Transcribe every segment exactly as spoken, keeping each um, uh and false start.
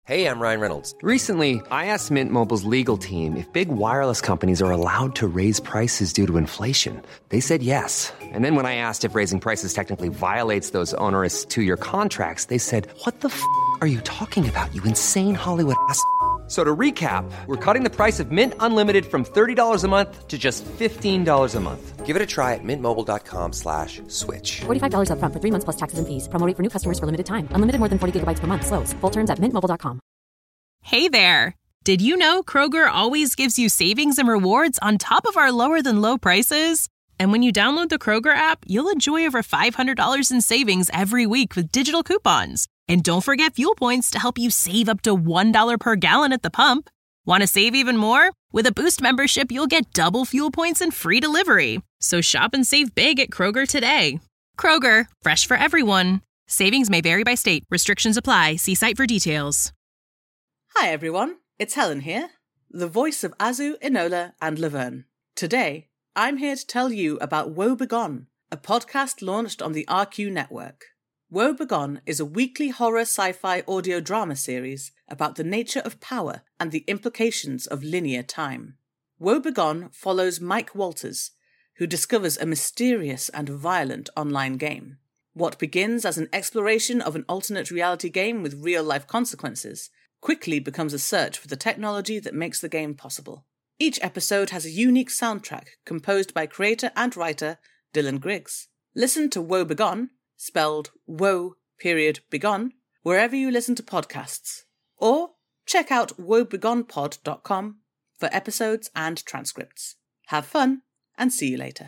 Hey, I'm Ryan Reynolds. Recently, I asked Mint Mobile's legal team if big wireless companies are allowed to raise prices due to inflation. They said yes. And then when I asked if raising prices technically violates those onerous two-year contracts, they said, what the f*** are you talking about, you insane Hollywood ass f- So to recap, we're cutting the price of Mint Unlimited from thirty dollars a month to just fifteen dollars a month. Give it a try at mintmobile.com slash switch. forty-five dollars up front for three months plus taxes and fees. Promo rate for new customers for limited time. Unlimited more than forty gigabytes per month. Slows full terms at mint mobile dot com. Hey there. Did you know Kroger always gives you savings and rewards on top of our lower than low prices? And when you download the Kroger app, you'll enjoy over five hundred dollars in savings every week with digital coupons. And don't forget fuel points to help you save up to one dollar per gallon at the pump. Want to save even more? With a Boost membership, you'll get double fuel points and free delivery. So shop and save big at Kroger today. Kroger, fresh for everyone. Savings may vary by state. Restrictions apply. See site for details. Hi everyone, it's Helen here, the voice of Azu, Enola and Laverne. Today, I'm here to tell you about Woe Begone, a podcast launched on the R Q network. Woe Begone is a weekly horror sci-fi audio drama series about the nature of power and the implications of linear time. Woe Begone follows Mike Walters, who discovers a mysterious and violent online game. What begins as an exploration of an alternate reality game with real-life consequences quickly becomes a search for the technology that makes the game possible. Each episode has a unique soundtrack composed by creator and writer Dylan Griggs. Listen to Woe Begone, spelled Woe period Begone, wherever you listen to podcasts. Or check out woe begone pod dot com for episodes and transcripts. Have fun, and see you later.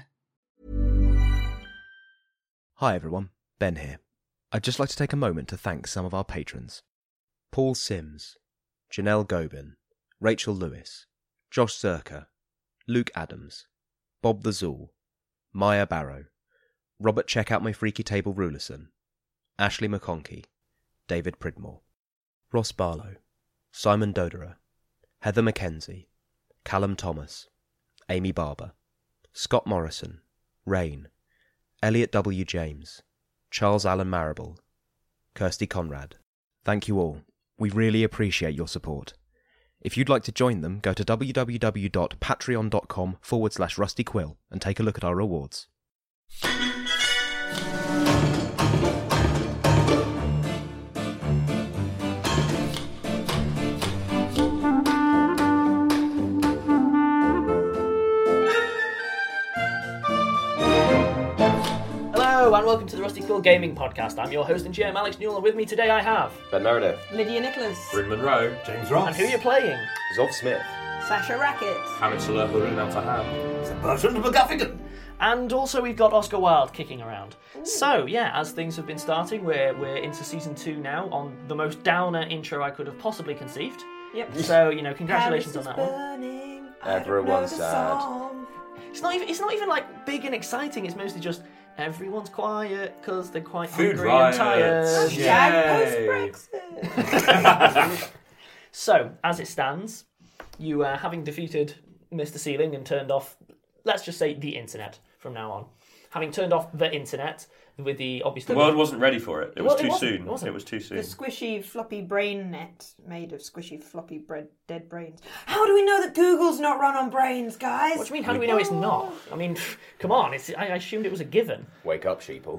Hi everyone, Ben here. I'd just like to take a moment to thank some of our patrons. Paul Sims, Janelle Gobin, Rachel Lewis, Josh Zerka, Luke Adams, Bob the Zool, Maya Barrow, Robert Check Out My Freaky Table Rulerson, Ashley McConkey, David Pridmore, Ross Barlow, Simon Doderer, Heather Mackenzie, Callum Thomas, Amy Barber, Scott Morrison, Rain, Elliot W. James, Charles Allen Marable, Kirsty Conrad. Thank you all. We really appreciate your support. If you'd like to join them, go to www.patreon.com forward slash rustyquill and take a look at our rewards. Hello and welcome to the Rusty Quill Gaming Podcast. I'm your host and G M Alex Newell, and with me today I have Ben Meredith. Lydia Nicholas. Bryn Monroe. James Ross. And who are you playing? Zov Smith. Sasha Rackett. Peninsula Harun Al-Tahab. Bertrand McGuffigan. And also we've got Oscar Wilde kicking around. Ooh. So yeah, as things have been starting, we're we're into season two now on the most downer intro I could have possibly conceived. Yep. So, you know, congratulations Paris on that burning. one. Everyone's sad. Song. It's not even it's not even like big and exciting, it's mostly just everyone's quiet because they're quite Food hungry riots. and tired. Hashtag post-Brexit. So, as it stands, you uh, having defeated Mister Ceiling and turned off, let's just say, the internet from now on. Having turned off the internet with the obviously... The world wasn't ready for it. It was Well, it too wasn't, soon. it wasn't. It was too soon. The squishy floppy brain net made of squishy floppy bread, dead brains. How do we know that Google's not run on brains, guys? What do you mean, how do we know it's not? I mean, come on, it's, I assumed it was a given. Wake up, sheeple.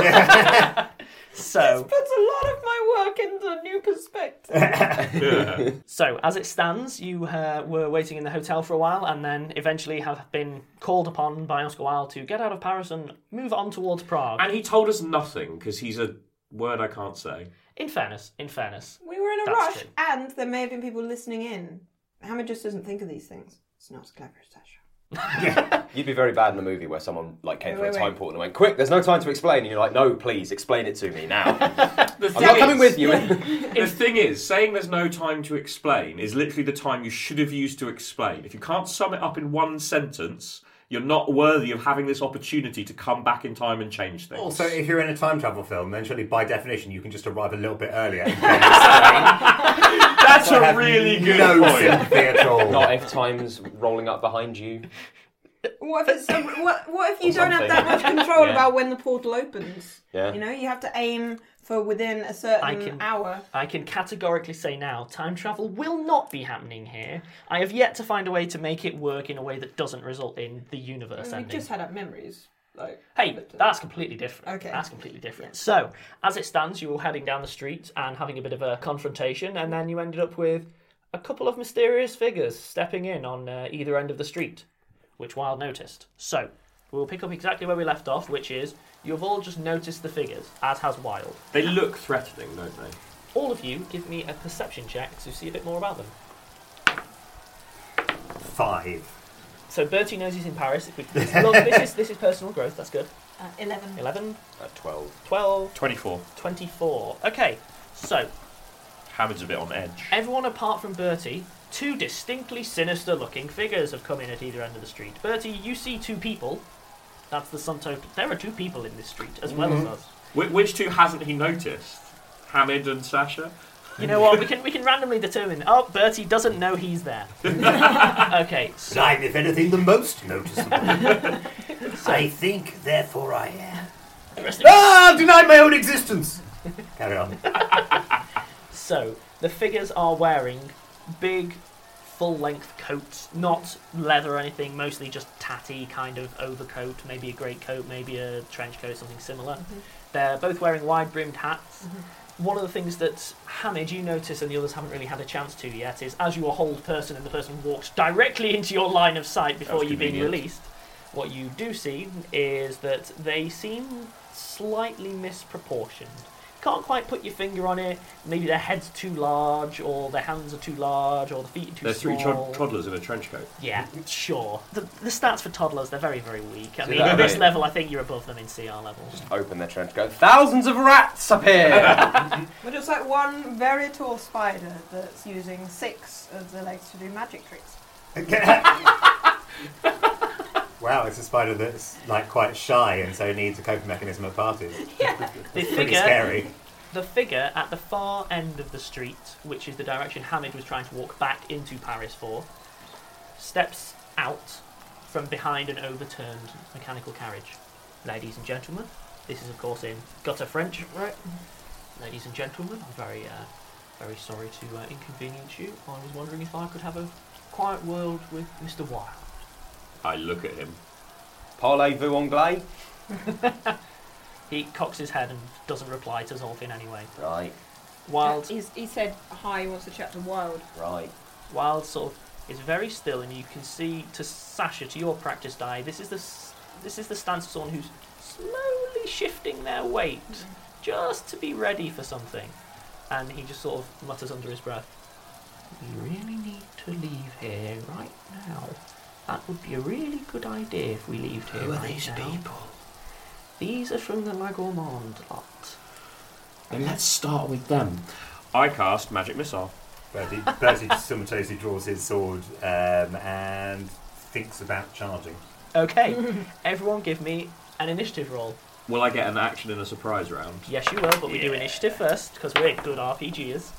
So... This puts a lot of my work into new perspective. Yeah. So, as it stands, you uh, were waiting in the hotel for a while and then eventually have been called upon by Oscar Wilde to get out of Paris and move on towards Prague. And he told us nothing, because he's a word I can't say. In fairness, in fairness. We were in a That's rush, true. and there may have been people listening in. Hammer just doesn't think of these things. It's not as clever as Sasha. You'd be very bad in a movie where someone like came Wait, for a wait, time wait. portal and went, quick, there's no time to explain. And you're like, no, please, explain it to me now. The I'm thing not is- coming with you. The thing is, saying there's no time to explain is literally the time you should have used to explain. If you can't sum it up in one sentence, you're not worthy of having this opportunity to come back in time and change things. Also, if you're in a time travel film, then surely by definition you can just arrive a little bit earlier. And then explain. That's So I a have really good no point. sympathy at all. Not if time's rolling up behind you. What if it's a, what? What if you Or don't have something. that much control Yeah. about when the portal opens? Yeah. You know, you have to aim for within a certain I can- hour. I can categorically say now, time travel will not be happening here. I have yet to find a way to make it work in a way that doesn't result in the universe We ending. just had up memories. Like, Hey, but, uh, that's completely different. Okay. That's completely different. So, as it stands, you were heading down the street and having a bit of a confrontation, and then you ended up with a couple of mysterious figures stepping in on uh, either end of the street, which Wilde noticed. So, we'll pick up exactly where we left off, which is you've all just noticed the figures, as has Wilde. They look threatening, don't they? All of you give me a perception check to see a bit more about them. Five. So Bertie knows he's in Paris. Look, this is this is personal growth. That's good. Uh, Eleven. Eleven, At twelve. twelve, twenty-four. twenty-four. Okay, so Hammond's a bit on edge. everyone apart from Bertie, two distinctly sinister-looking figures have come in at either end of the street. Bertie, you see two people. That's the sum total. There are two people in this street as well as us. Wh- which two hasn't he noticed? Hamid and Sasha? You know what? We can we can randomly determine. Oh, Bertie doesn't know he's there. Okay, But so I'm, if anything, the most noticeable. I think, therefore I am. the rest of you- Ah, I've denied my own existence! Carry on. So, the figures are wearing big, full-length coats, not leather or anything, mostly just tatty kind of overcoat, maybe a great coat, maybe a trench coat, something similar. Mm-hmm. They're both wearing wide-brimmed hats. One of the things that, Hamid, you notice and the others haven't really had a chance to yet is as you hold person and the person walks directly into your line of sight before That's you being convenient. released, what you do see is that they seem slightly misproportioned. Can't quite put your finger on it. Maybe their head's too large, or their hands are too large, or the feet are too There's three small. trod- toddlers in a trench coat. Yeah, sure. The, the stats for toddlers, they're very, very weak. I See mean, that at this bit? level, I think you're above them in C R levels. Open their trench coat. Thousands of rats appear! We're just like one very tall spider that's using six of the legs to do magic tricks. Wow, it's a spider that's like quite shy and so needs a coping mechanism at parties. The Pretty figure, scary. the figure at the far end of the street, which is the direction Hamid was trying to walk back into Paris for, steps out from behind an overturned mechanical carriage. Ladies and gentlemen, this is of course in gutter French, right? Ladies and gentlemen, I'm very, uh, very sorry to uh, inconvenience you. I was wondering if I could have a quiet word with Mister Wilde. I look at him. Parlez-vous anglais? He cocks his head and doesn't reply to Zolf in any way. Right, Wilde, He's, he said hi, he wants to chat to Wild. right. Wilde sort of is very still, and you can see to Sasha, to your practiced eye, this is the s- this is the stance of someone who's slowly shifting their weight just to be ready for something. And he just sort of mutters under his breath, "We really need to leave here right now. That would be a really good idea if we leave here right now. These are from the La Gourmande lot." Then let's start with them. I cast Magic Missile. Bertie, Bertie just simultaneously draws his sword um, and thinks about charging. Okay, everyone give me an initiative roll. Will I get an action in a surprise round? Yes, you will, but we do initiative first, because we're good R P Gers.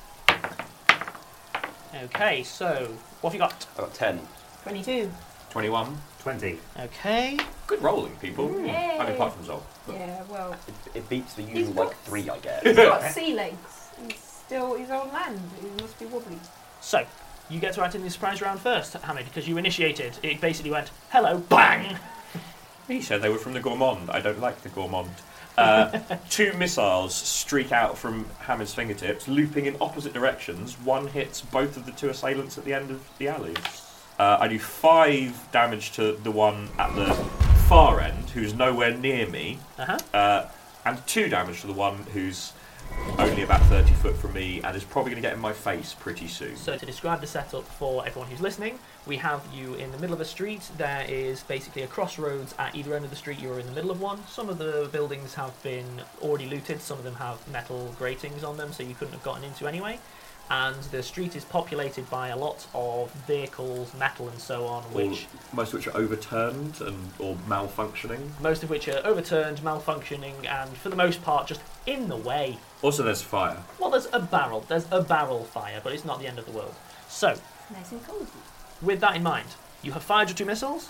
Okay, so, what have you got? I got ten. twenty-two. twenty-one. twenty. Okay. Good rolling, people. Yay. I mean, apart from Zol. Yeah, well, It, it beats the He's usual, got- like, three I get. he's got sea legs. He's still, he's on land. He must be wobbly. So, you get to act in the surprise round first, Hamid, because you initiated. It basically went, hello, bang! He said they were from the Gourmand. I don't like the Gourmand. Uh, two missiles streak out from Hamid's fingertips, looping in opposite directions. One hits both of the two assailants at the end of the alley. Uh, I do five damage to the one at the far end, who's nowhere near me, Uh-huh. uh, and two damage to the one who's only about thirty foot from me and is probably going to get in my face pretty soon. So to describe the setup for everyone who's listening, we have you in the middle of a street. There is basically a crossroads at either end of the street. You're in the middle of one. Some of the buildings have been already looted. Some of them have metal gratings on them, so you couldn't have gotten into anyway. And the street is populated by a lot of vehicles, metal and so on, which All- most of which are overturned and or malfunctioning. most of which are overturned, malfunctioning, and for the most part just in the way. Also, there's fire. Well, there's a barrel. There's a barrel fire, but it's not the end of the world. So, Nice and cozy. with that in mind, you have fired your two missiles.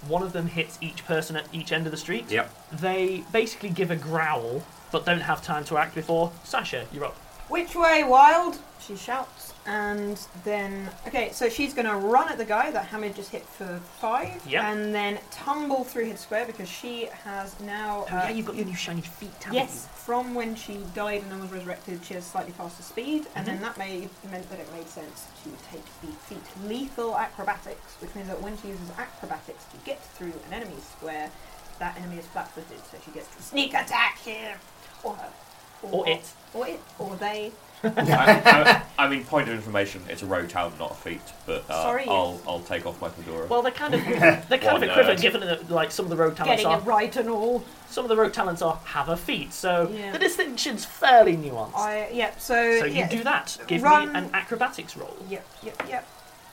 One of them hits each person at each end of the street. Yep. They basically give a growl, but don't have time to act before. Sasha, you're up. Which way, Wild? She shouts, and then... Okay, so she's going to run at the guy that Hamid just hit for five, Yep. and then tumble through his square because she has now... Oh, yeah, you've got your new shiny feet, haven't Yes, from when she died and then was resurrected, she has slightly faster speed, and then that made, meant that it made sense to take the feat Lethal Acrobatics, which means that when she uses acrobatics to get through an enemy's square, that enemy is flat-footed, so she gets to sneak attack him, or her. Or it. Or it. Or they. I, I, I mean, point of information, it's a rogue talent, not a feat, but uh, Sorry, I'll yes. I'll take off my fedora. Well, they're kind of they're kind What of a equivalent, nerd. given that like some of the rogue talents Getting are it right and all. some of the rogue talents are have a feat, so Yeah. the distinction's fairly nuanced. I, yep, so... so you yeah. do that. Give Run. me an acrobatics roll. Yep, yep, yep.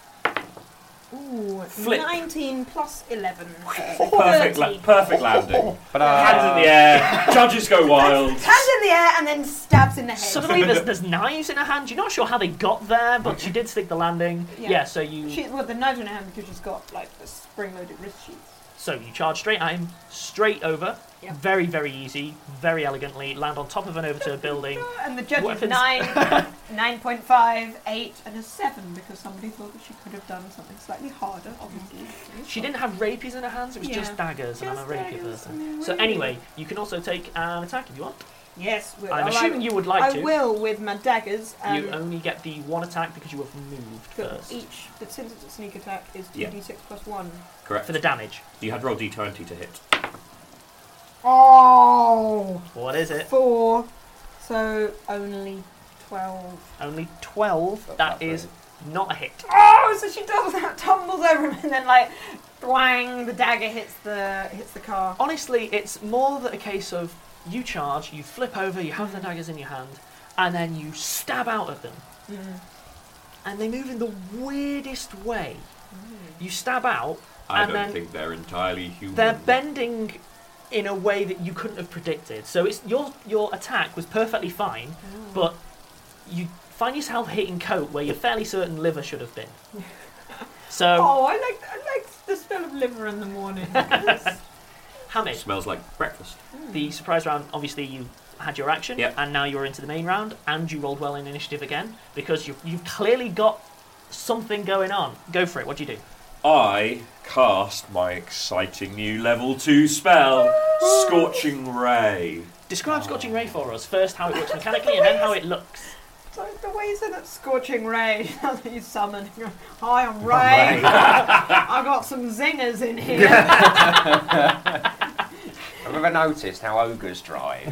Ooh, Flip. nineteen plus eleven. Perfect, la- thirteen. perfect landing. Ta-da. Hands in the air, judges go wild. Hands in the air and then stabs in the head. Suddenly, there's, there's knives in her hand. You're not sure how they got there, but she did stick the landing. Yeah. Yeah. so you She, well, the knife in her hand because she's got like the spring-loaded wrist sheath. so you charge straight at him, straight over. Yep. Very, very easy, very elegantly. Land on top of an over to a building. And the judge is Weapons. nine, nine point five, eight, and a seven because somebody thought that she could have done something slightly harder. Obviously, She didn't have rapiers in her hands. It was Yeah. just daggers, and I'm a Just rapier daggers, person. and So they're really anyway, you can also take an attack if you want. Yes, we- I'm I assuming like- you would like I to. will with my daggers. Um, You only get the one attack because you have moved but first. each, but since it's a sneak attack, is two Yeah. d six plus one. Correct. For the damage. You had roll d twenty to hit. Oh, What is it? four. So only twelve. Only twelve. That is not a hit. Oh, so she does that, tumbles over him, and then like, blang, the dagger hits the hits the car. Honestly, it's more that a case of you charge, you flip over, you have the daggers in your hand, and then you stab out at them. Mm. And they move in the weirdest way. You stab out, I and don't then think they're entirely human. they're bending in a way that you couldn't have predicted. So it's your your attack was perfectly fine, but you find yourself hitting coat where you're fairly certain liver should have been. So Oh, I like I like the smell of liver in the morning. Hamid, Smells like breakfast. the surprise round, obviously you had your action, Yep. and now you're into the main round, and you rolled well in initiative again, because you've, you've clearly got something going on. Go for it, what do you do? I cast my exciting new level two spell, Scorching Ray. Describe Scorching Ray for us. First how it works mechanically, and then how it looks. So the way you said that scorching ray, that you summon. Hi, I'm Ray. I've got some zingers in here. Have you ever noticed how ogres drive?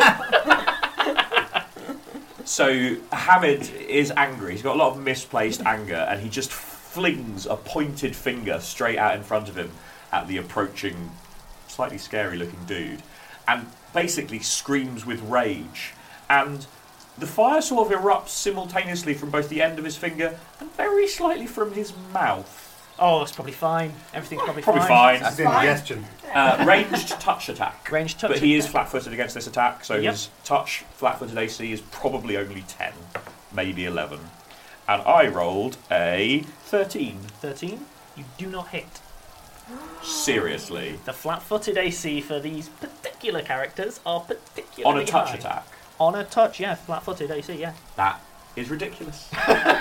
So Hamid is angry. He's got a lot of misplaced anger, and he just flings a pointed finger straight out in front of him at the approaching, slightly scary-looking dude, and basically screams with rage. And the fire sort of erupts simultaneously from both the end of his finger and very slightly from his mouth. Oh, it's probably fine. Everything's probably, Probably fine. That's indigestion. Uh, ranged touch attack. Ranged touch But he is attack. flat-footed against this attack, so Yep. his touch flat-footed A C is probably only ten, maybe eleven. And I rolled a thirteen. thirteen. You do not hit. Seriously. The flat-footed A C for these particular characters are particularly On a touch high. attack. On a touch, yeah. Flat-footed A C, yeah. That is ridiculous.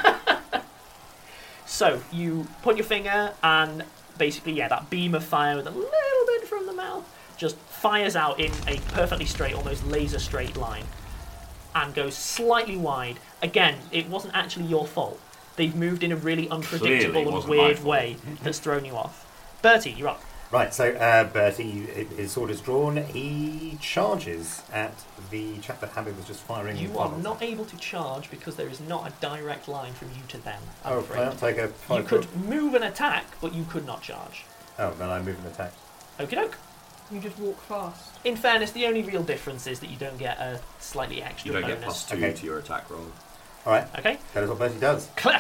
So, you point your finger and basically, yeah, that beam of fire with a little bit from the mouth just fires out in a perfectly straight, almost laser straight line and goes slightly wide. Again, it wasn't actually your fault. They've moved in a really unpredictable Clearly and wasn't my weird fault. way that's thrown you off. Bertie, you're up. Right, so uh, Bertie, his sword is drawn. He charges at the chap that Hamid was just firing. You are fireballs not at. able to charge because there is not a direct line from you to them. I'm Oh, afraid. I don't take a You five could foot- move and attack, but you could not charge. Oh, then I move and attack. Okie doke. You just walk fast. In fairness, the only real difference is that you don't get a slightly extra You don't bonus. get plus two Okay. to your attack roll. All right, Okay? that is what Bertie does. Cleft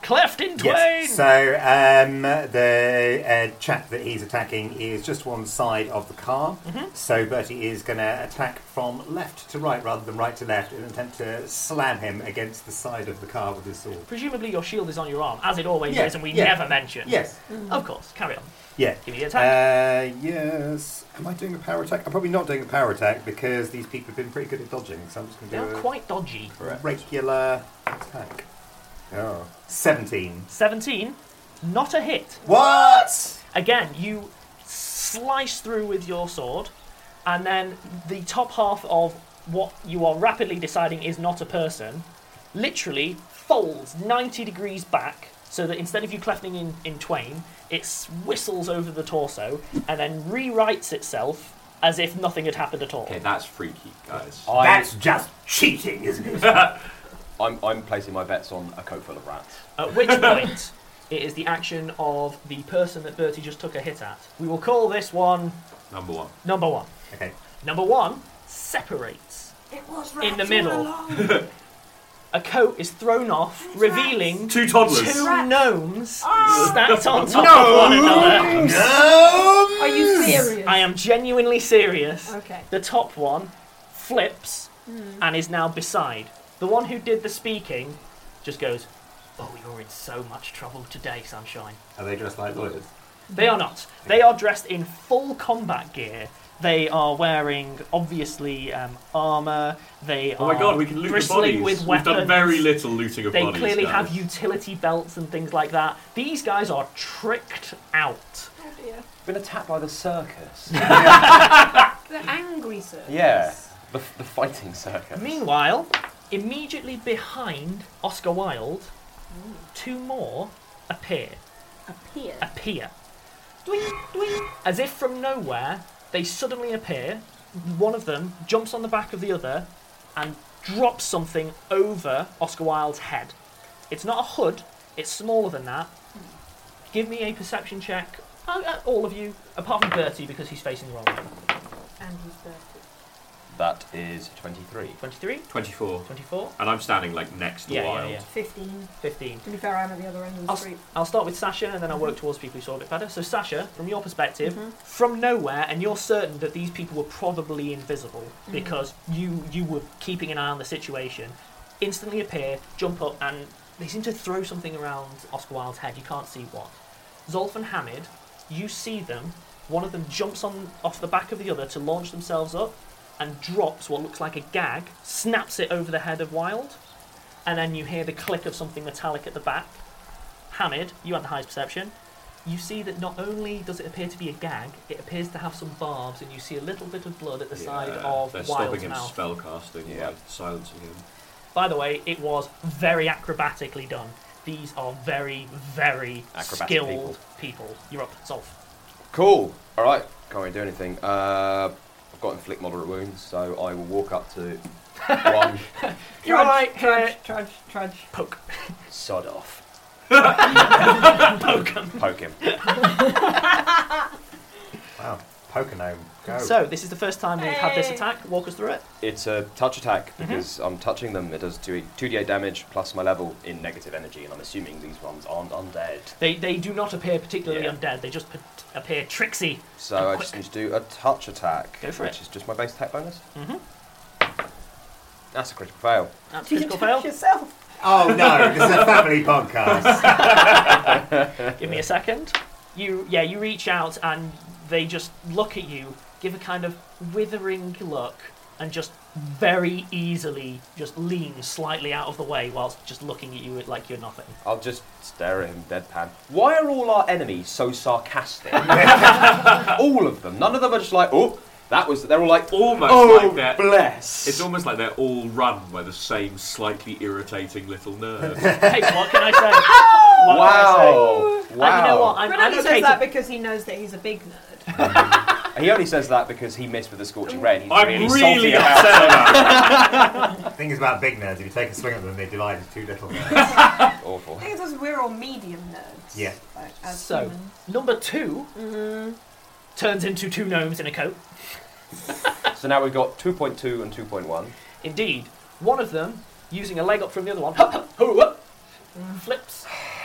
cleft in twain! Yes. So um, the uh, chap that he's attacking is just one side of the car. Mhm. So Bertie is going to attack from left to right rather than right to left in an attempt to slam him against the side of the car with his sword. Presumably your shield is on your arm, as it always Yeah, is, and we yeah. never mention. Yes. Of course, carry on. Yeah. Give me an attack. Uh, yes. Am I doing a power attack? I'm probably not doing a power attack because these people have been pretty good at dodging. So I'm just going to do They're a quite dodgy. regular attack. Oh. seventeen. seventeen, not a hit. What? Again, you slice through with your sword, and then the top half of what you are rapidly deciding is not a person literally folds ninety degrees back, so that instead of you clefting in, in twain, it whistles over the torso and then rewrites itself as if nothing had happened at all. Okay, that's freaky, guys. I- That's just cheating, isn't it? I'm, I'm placing my bets on a coat full of rats. At which point, it is the action of the person that Bertie just took a hit at. We will call this one Number one. number one. Okay. Number one separates It was in the rats middle. all along. A coat is thrown off, revealing Two toddlers. two Rats. gnomes Ah. stacked on top of one another. No! Are you serious? I am genuinely serious. Okay. The top one flips and is now beside. The one who did the speaking just goes, "Oh, you're in so much trouble today, Sunshine." Are they dressed like lawyers? They are not. They are dressed in full combat gear. They are wearing, obviously, um, armour. They Oh are my god, we can loot the bristling bodies. with We've weapons. done very little looting of They bodies. clearly guys. have utility belts and things like that. These guys are tricked out. Oh dear. Been attacked by the circus. The angry circus. Yeah, the, the fighting circus. Meanwhile, immediately behind Oscar Wilde, two more appear. Appear. Appear. Dwing, dwing. As if from nowhere, they suddenly appear. One of them jumps on the back of the other and drops something over Oscar Wilde's head. It's not a hood, it's smaller than that. Give me a perception check, uh, uh, all of you, apart from Bertie because he's facing the wrong way. And he's dirty. That is twenty-three. twenty-three, twenty-four. twenty-four, And I'm standing like next to Yeah, yeah, Wild. yeah. Fifteen. fifteen. To be fair, I'm at the other end of the I'll, street. I'll start with Sasha and then I'll work towards people who saw a bit better. So Sasha, from your perspective, Mhm. from nowhere, and you're certain that these people were probably invisible Mhm. because you you were keeping an eye on the situation, instantly appear, jump up, and they seem to throw something around Oscar Wilde's head. You can't see what. Zolf and Hamid, you see them. One of them jumps on off the back of the other to launch themselves up and drops what looks like a gag, snaps it over the head of Wilde, and then you hear the click of something metallic at the back. Hamid, you have the highest perception. You see that not only does it appear to be a gag, it appears to have some barbs, and you see a little bit of blood at the side Yeah, of they're Wilde's stopping him mouth. spellcasting Yeah. by silencing him. By the way, it was very acrobatically done. These are very, very Acrobatic skilled people. You're up, Zolf. Cool. All right. Can't really do anything. Uh, I've got inflict moderate wounds, so I will walk up to one. You're alright, Trudge, trudge, trudge. poke. Sod off. Poke him. Poke him. Wow. Pokenome. Go. So, this is the first time we've had this Hey. attack. Walk us through it. It's a touch attack because I'm touching them. It does two d eight damage plus my level in negative energy, and I'm assuming these ones aren't undead. They they do not appear particularly Yeah. undead. They just p- appear tricksy. So and I quick. just need to do a touch attack, Go for which it. is just my base attack bonus. Mm-hmm. That's a critical fail. That's Did you critical touch fail. yourself? Oh no, this is a family podcast. Give me a second. You yeah, you reach out and they just look at you, give a kind of withering look, and just very easily just lean slightly out of the way whilst just looking at you like you're nothing. I'll just stare at him deadpan. Why are all our enemies so sarcastic? All of them. None of them are just like, oh, that was. They're all like, Almost oh, like that. bless. It's almost like they're all run by the same slightly irritating little nerd. Hey, what can I say? What wow. can I say? Wow. And you know what? I'm, I'm Renato okay says to- that because he knows that he's a big nerd. He only says that because he missed with the scorching red. He's I'm really, really salty about upset about it. The thing is about big nerds, if you take a swing at them, they divide into two little nerds. it. Awful. I think it's because we're all medium nerds. Yeah. Like, as So, humans. number two turns into two gnomes in a coat. So now we've got two point two and two point one. Indeed, one of them, using a leg up from the other one, hup, hup, hoo, up, flips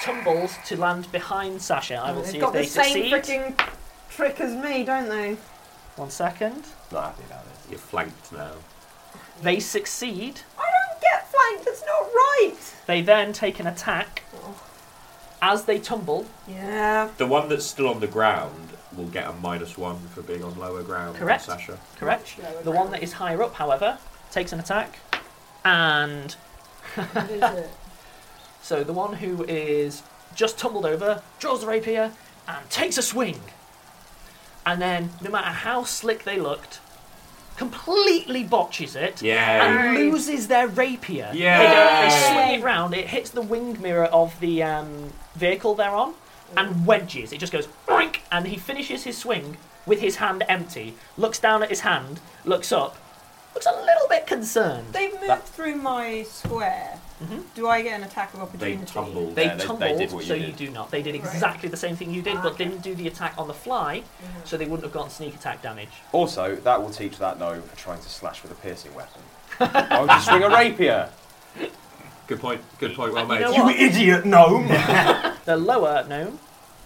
tumbles to land behind Sasha. I will They've see got if they the same succeed. freaking trick as me, don't they? One second. Not happy about this. You're flanked now. They succeed. I don't get flanked. That's not right. They then take an attack. As they tumble. Yeah. The one that's still on the ground will get a minus one for being on lower ground. Correct. Than Sasha. Correct. The one that is higher up, however, takes an attack. And... What is it? So the one who is just tumbled over, draws the rapier, and takes a swing. And then, no matter how slick they looked, completely botches it Yeah. and loses their rapier. Yeah. They, don't, they swing it round, it hits the wing mirror of the um, vehicle they're on, and wedges. It just goes boink, and he finishes his swing with his hand empty, looks down at his hand, looks up, looks a little bit concerned. They've moved That- through my square. Mhm. Do I get an attack of They opportunity? tumbled. They Yeah, they- they tumbled, did what you so did. you do not. They did Right. exactly the same thing you did, Ah, but okay. didn't do the attack on the fly, so they wouldn't have gotten sneak attack damage. Also, that will teach that gnome for trying to slash with a piercing weapon. Why would you swing a rapier? Good point. Good point. Well And you made. know You what? idiot gnome! The lower gnome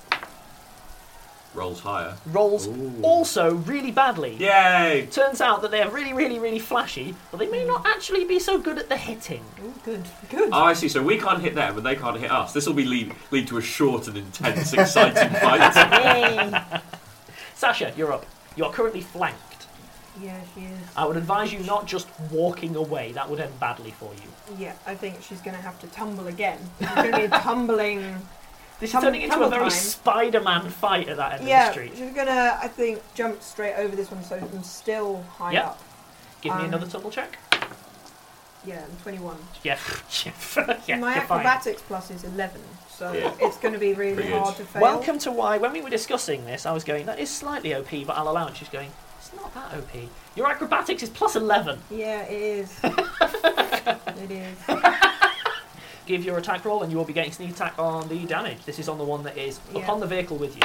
Rolls higher. rolls Ooh. also really badly. Yay! Turns out that they're really, really, really flashy, but they may not actually be so good at the hitting. Ooh, good. Good. Oh, I see. So we can't hit them, and they can't hit us. This will be lead lead to a short and intense, exciting fight. Yay. Sasha, you're up. You are currently flanked. Yeah, she is. I would advise you not just walking away. That would end badly for you. Yeah, I think she's going to have to tumble again. It's going to be a tumbling. This is Tum- turning into a tumble very time. Spider-Man fight at that end Yeah, of the street. she's going to, I think, jump straight over this one so I'm still high Yep. up. Give me Um, another tumble check. Yeah, I'm twenty-one. Yeah, yeah, yeah My you're fine. acrobatics plus is eleven, so Yeah. it's going to be really Pretty good. hard to fail. Welcome to why, when we were discussing this, I was going, that is slightly O P, but I'll allow it. She's going, it's not that O P. Your acrobatics is plus eleven. Yeah, it is. It is. Give your attack roll, and you will be getting sneak attack on the damage. This is on the one that is Yeah. upon the vehicle with you.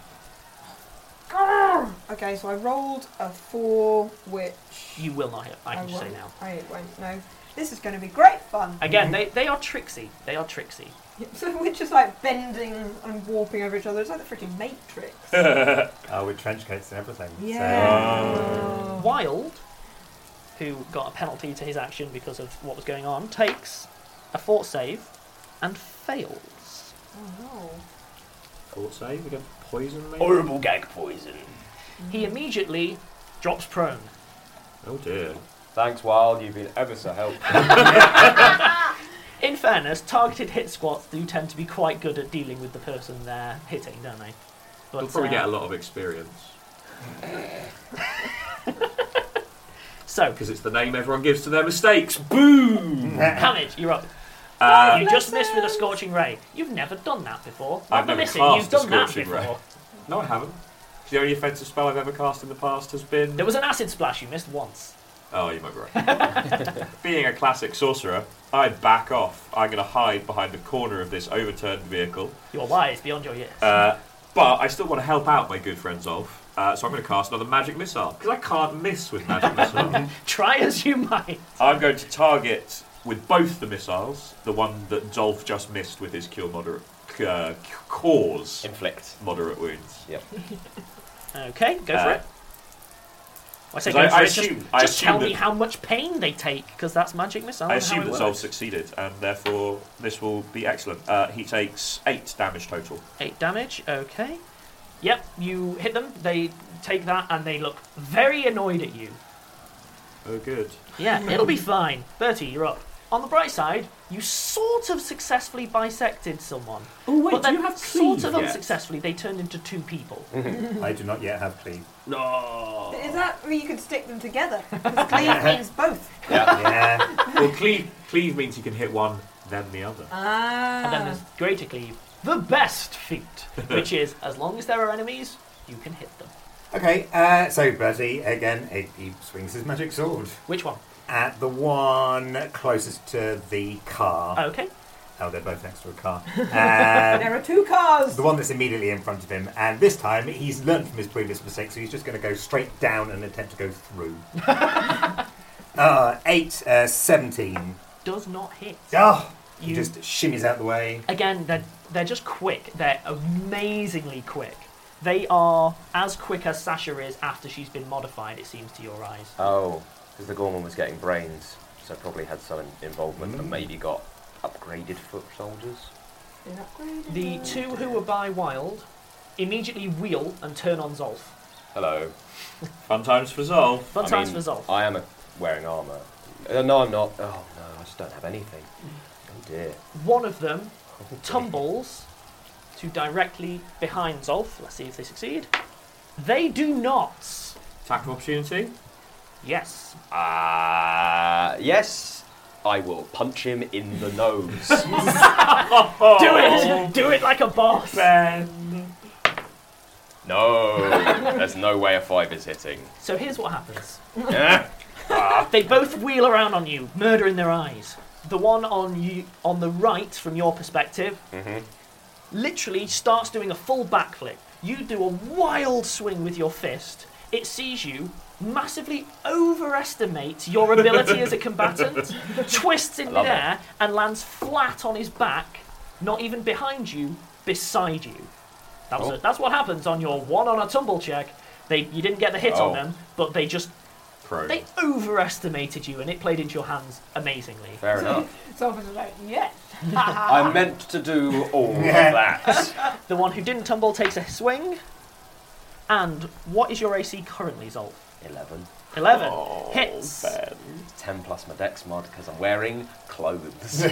Okay, so I rolled a four, which You will not hit, I can just say won't. now. I won't. No, this is going to be great fun. Again, they, they are tricksy. They are tricksy. So we're just like bending and warping over each other. It's like the freaking Matrix. Oh, with trench coats and everything. Yeah. Wild, who got a penalty to his action because of what was going on, takes a fort save and fails. Oh no. Fort save against poison, maybe? Horrible gag poison. He immediately drops prone. Oh dear. Thanks, Wild. You've been ever so helpful. In fairness, targeted hit squats do tend to be quite good at dealing with the person they're hitting, don't they? But, We'll probably uh, get a lot of experience. So, Because it's the name everyone gives to their mistakes. Boom! Hamid, you're up. Uh, you just missed with a scorching ray. You've never done that before. I've Not never missing, cast you've a done that Scorching before. Ray. No, I haven't. The only offensive spell I've ever cast in the past has been... There was an acid splash you missed once. Oh, you might be right. Being a classic sorcerer, I'd back off. I'm going to hide behind the corner of this overturned vehicle. You're wise beyond your years. Uh, but I still want to help out my good friend Zolf. Uh, so I'm going to cast another magic missile. Because I can't miss with magic missile. Try as you might. I'm going to target with both the missiles the one that Zolf just missed with his cure moderate... Uh, cause Inflict. moderate wounds. Yep. Okay, go for Uh, it. I say 'cause go I- for I it. assume- just I just assume tell me that- how much pain they take, because that's magic missile. I and how assume it that Zolf works. succeeded, and therefore this will be excellent. Uh, he takes eight damage total. Eight damage, okay. Yep, you hit them, they take that, and they look very annoyed at you. Oh, good. Yeah, it'll be fine. Bertie, you're up. On the bright side, you sort of successfully bisected someone. Oh, wait, but do then you have sort cleave of yet? unsuccessfully, they turned into two people. I do not yet have cleave. No. Is that where you could stick them together? Because cleave means both. Yeah. Yeah. Well, cleave, cleave means you can hit one, then the other. Ah. And then there's greater cleave, the best feat, which is, as long as there are enemies, you can hit them. Okay, uh, so Bertie, again, he, he swings his magic sword Which one? at the one closest to the car. Okay. Oh, they're both next to a car. There Um, are two cars. the one that's immediately in front of him, and this time he's learned from his previous mistake, so he's just going to go straight down and attempt to go through. uh, eight, uh, seventeen. Does not hit. Oh, He You just shimmies out the way. again, they're they're just quick. They're amazingly quick. They are as quick as Sasha is after she's been modified. It seems to your eyes. Oh, because the Gorman was getting brains, so probably had some involvement and maybe got upgraded foot soldiers. Been upgraded. The two who were by Wild immediately wheel and turn on Zolf. Hello. Fun times for Zol. Fun I times mean, for Zolf. I am a, wearing armour. Uh, no, I'm not. Oh no, I just don't have anything. Oh dear. One of them Oh, dear. tumbles to directly behind Zolf. Let's see if they succeed. They do not. Attack of opportunity. Yes. Ah, yes. I will punch him in the nose. Do it! Do it like a boss! Ben. No, there's no way a five is hitting. So here's what happens. Eh? They both wheel around on you, murder in their eyes. The one on you, on the right, from your perspective, Mhm. literally starts doing a full backflip. You do a wild swing with your fist. It sees you, massively overestimates your ability as a combatant, twists in I love midair, and lands flat on his back, not even behind you, beside you. That was Oh. a, that's what happens on your one on a tumble check. They you didn't get the hit Oh. on them, but they just Pro. they overestimated you, and it played into your hands amazingly. Fair enough. So often like, yes. I meant to do all of that. The one who didn't tumble takes a swing. And what is your A C currently, Zolf? Eleven. Eleven. Oh, Hits. Ben. Ten plus my dex mod because I'm wearing clothes.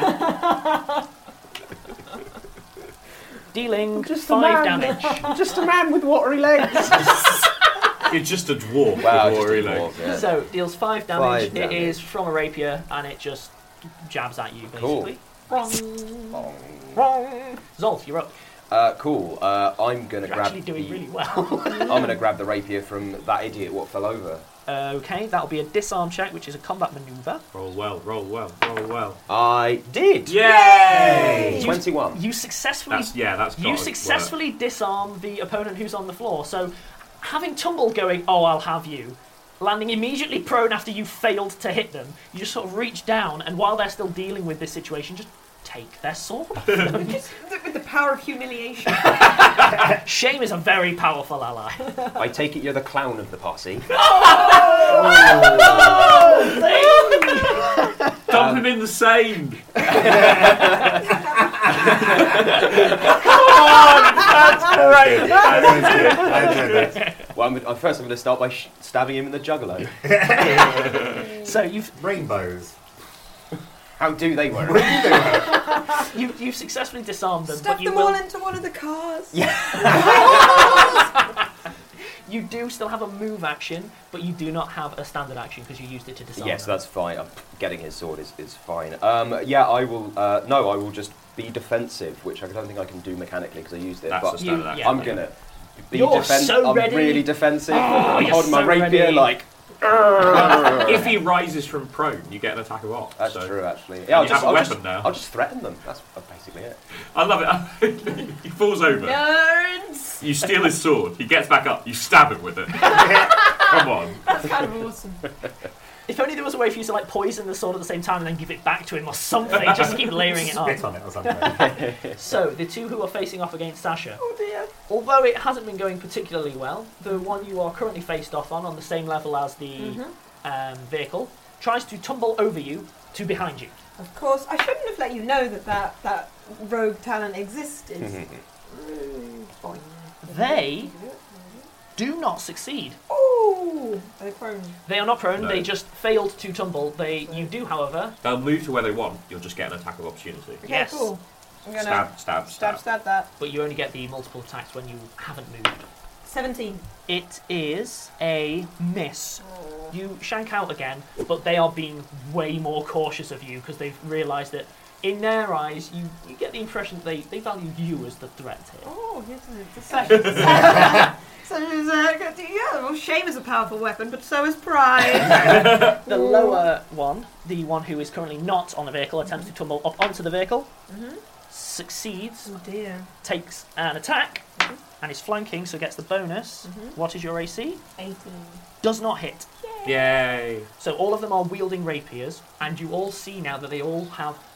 Dealing Just a five man. damage. I'm just a man with watery legs. You're just a dwarf. Wow, with just a watery dwarf, legs. yeah. So deals five damage. Five It damage. is from a rapier, and it just jabs at you Cool. basically. Oh. Wrong. Zolf, you're up. Uh, cool. Uh, I'm gonna You're grab. actually doing the, really well. I'm gonna grab the rapier from that idiot. What fell over? Okay, that'll be a disarm check, which is a combat maneuver. Roll well, roll well, roll well. I did. Yay! You- Twenty-one. You successfully That's yeah, that's You gotta successfully disarm the opponent who's on the floor. So, having Tumble going, oh, I'll have you, landing immediately prone after you failed to hit them, you just sort of reach down, and while they're still dealing with this situation, just take their sword off them. With the power of humiliation. Shame is a very powerful ally. I take it you're the clown of the posse. Dump him in the Seine. That's I enjoyed that. Well, I'm, I'm first I'm going to start by sh- stabbing him in the juggalo. great. So you've Rainbows. How do they work? you, you've successfully disarmed them, Stuff but you them will, all into one of the cars. you do still have a move action, but you do not have a standard action because you used it to disarm Yes, them. that's fine. I'm getting his sword is, is fine. Um, yeah, I will. Uh, no, I will just be defensive, which I don't think I can do mechanically because I used it. That's but a standard You- action. yeah. I'm gonna be You're defensive. so I'm ready. really defensive. Oh, I'm you're holding my so rapier ready. like. If he rises from prone, you get an attack of op. That's so. true, actually. Yeah, I'll you just, have a I'll, weapon just, now. I'll just threaten them. That's basically it. I love it. He falls over. Nerds! You steal his sword. He gets back up. You stab him with it. Come on. That's kind of awesome. If only there was a way for you to like poison the sword at the same time and then give it back to him or something. Just keep layering it Spit on. on it or something. So the two who are facing off against Sasha. Oh dear. Although it hasn't been going particularly well, the one you are currently faced off on, on the same level as the Mm-hmm. um, vehicle, tries to tumble over you to behind you. Of course, I shouldn't have let you know that that, that rogue talent existed. Boing. They do not succeed. Ooh! Are they prone? They are not prone. No. They just failed to tumble. They, you do, however. They'll move to where they want. You'll just get an attack of opportunity. Okay, Yes. cool. I'm gonna Stab, stab, stab, stab. stab that. But you only get the multiple attacks when you haven't moved. seventeen. It is a miss. You shank out again, but they are being way more cautious of you because they've realised that in their eyes, you, you get the impression that they, they value you as the threat here. Oh, yes, it's a So, uh, yeah, well, shame is a powerful weapon, but so is pride. The lower one, the one who is currently not on the vehicle, attempts to tumble up onto the vehicle, Mhm. succeeds, Oh dear. takes an attack, and is flanking, so gets the bonus. What is your A C? eighteen. Does not hit. Yay. So all of them are wielding rapiers, and you all see now that they all have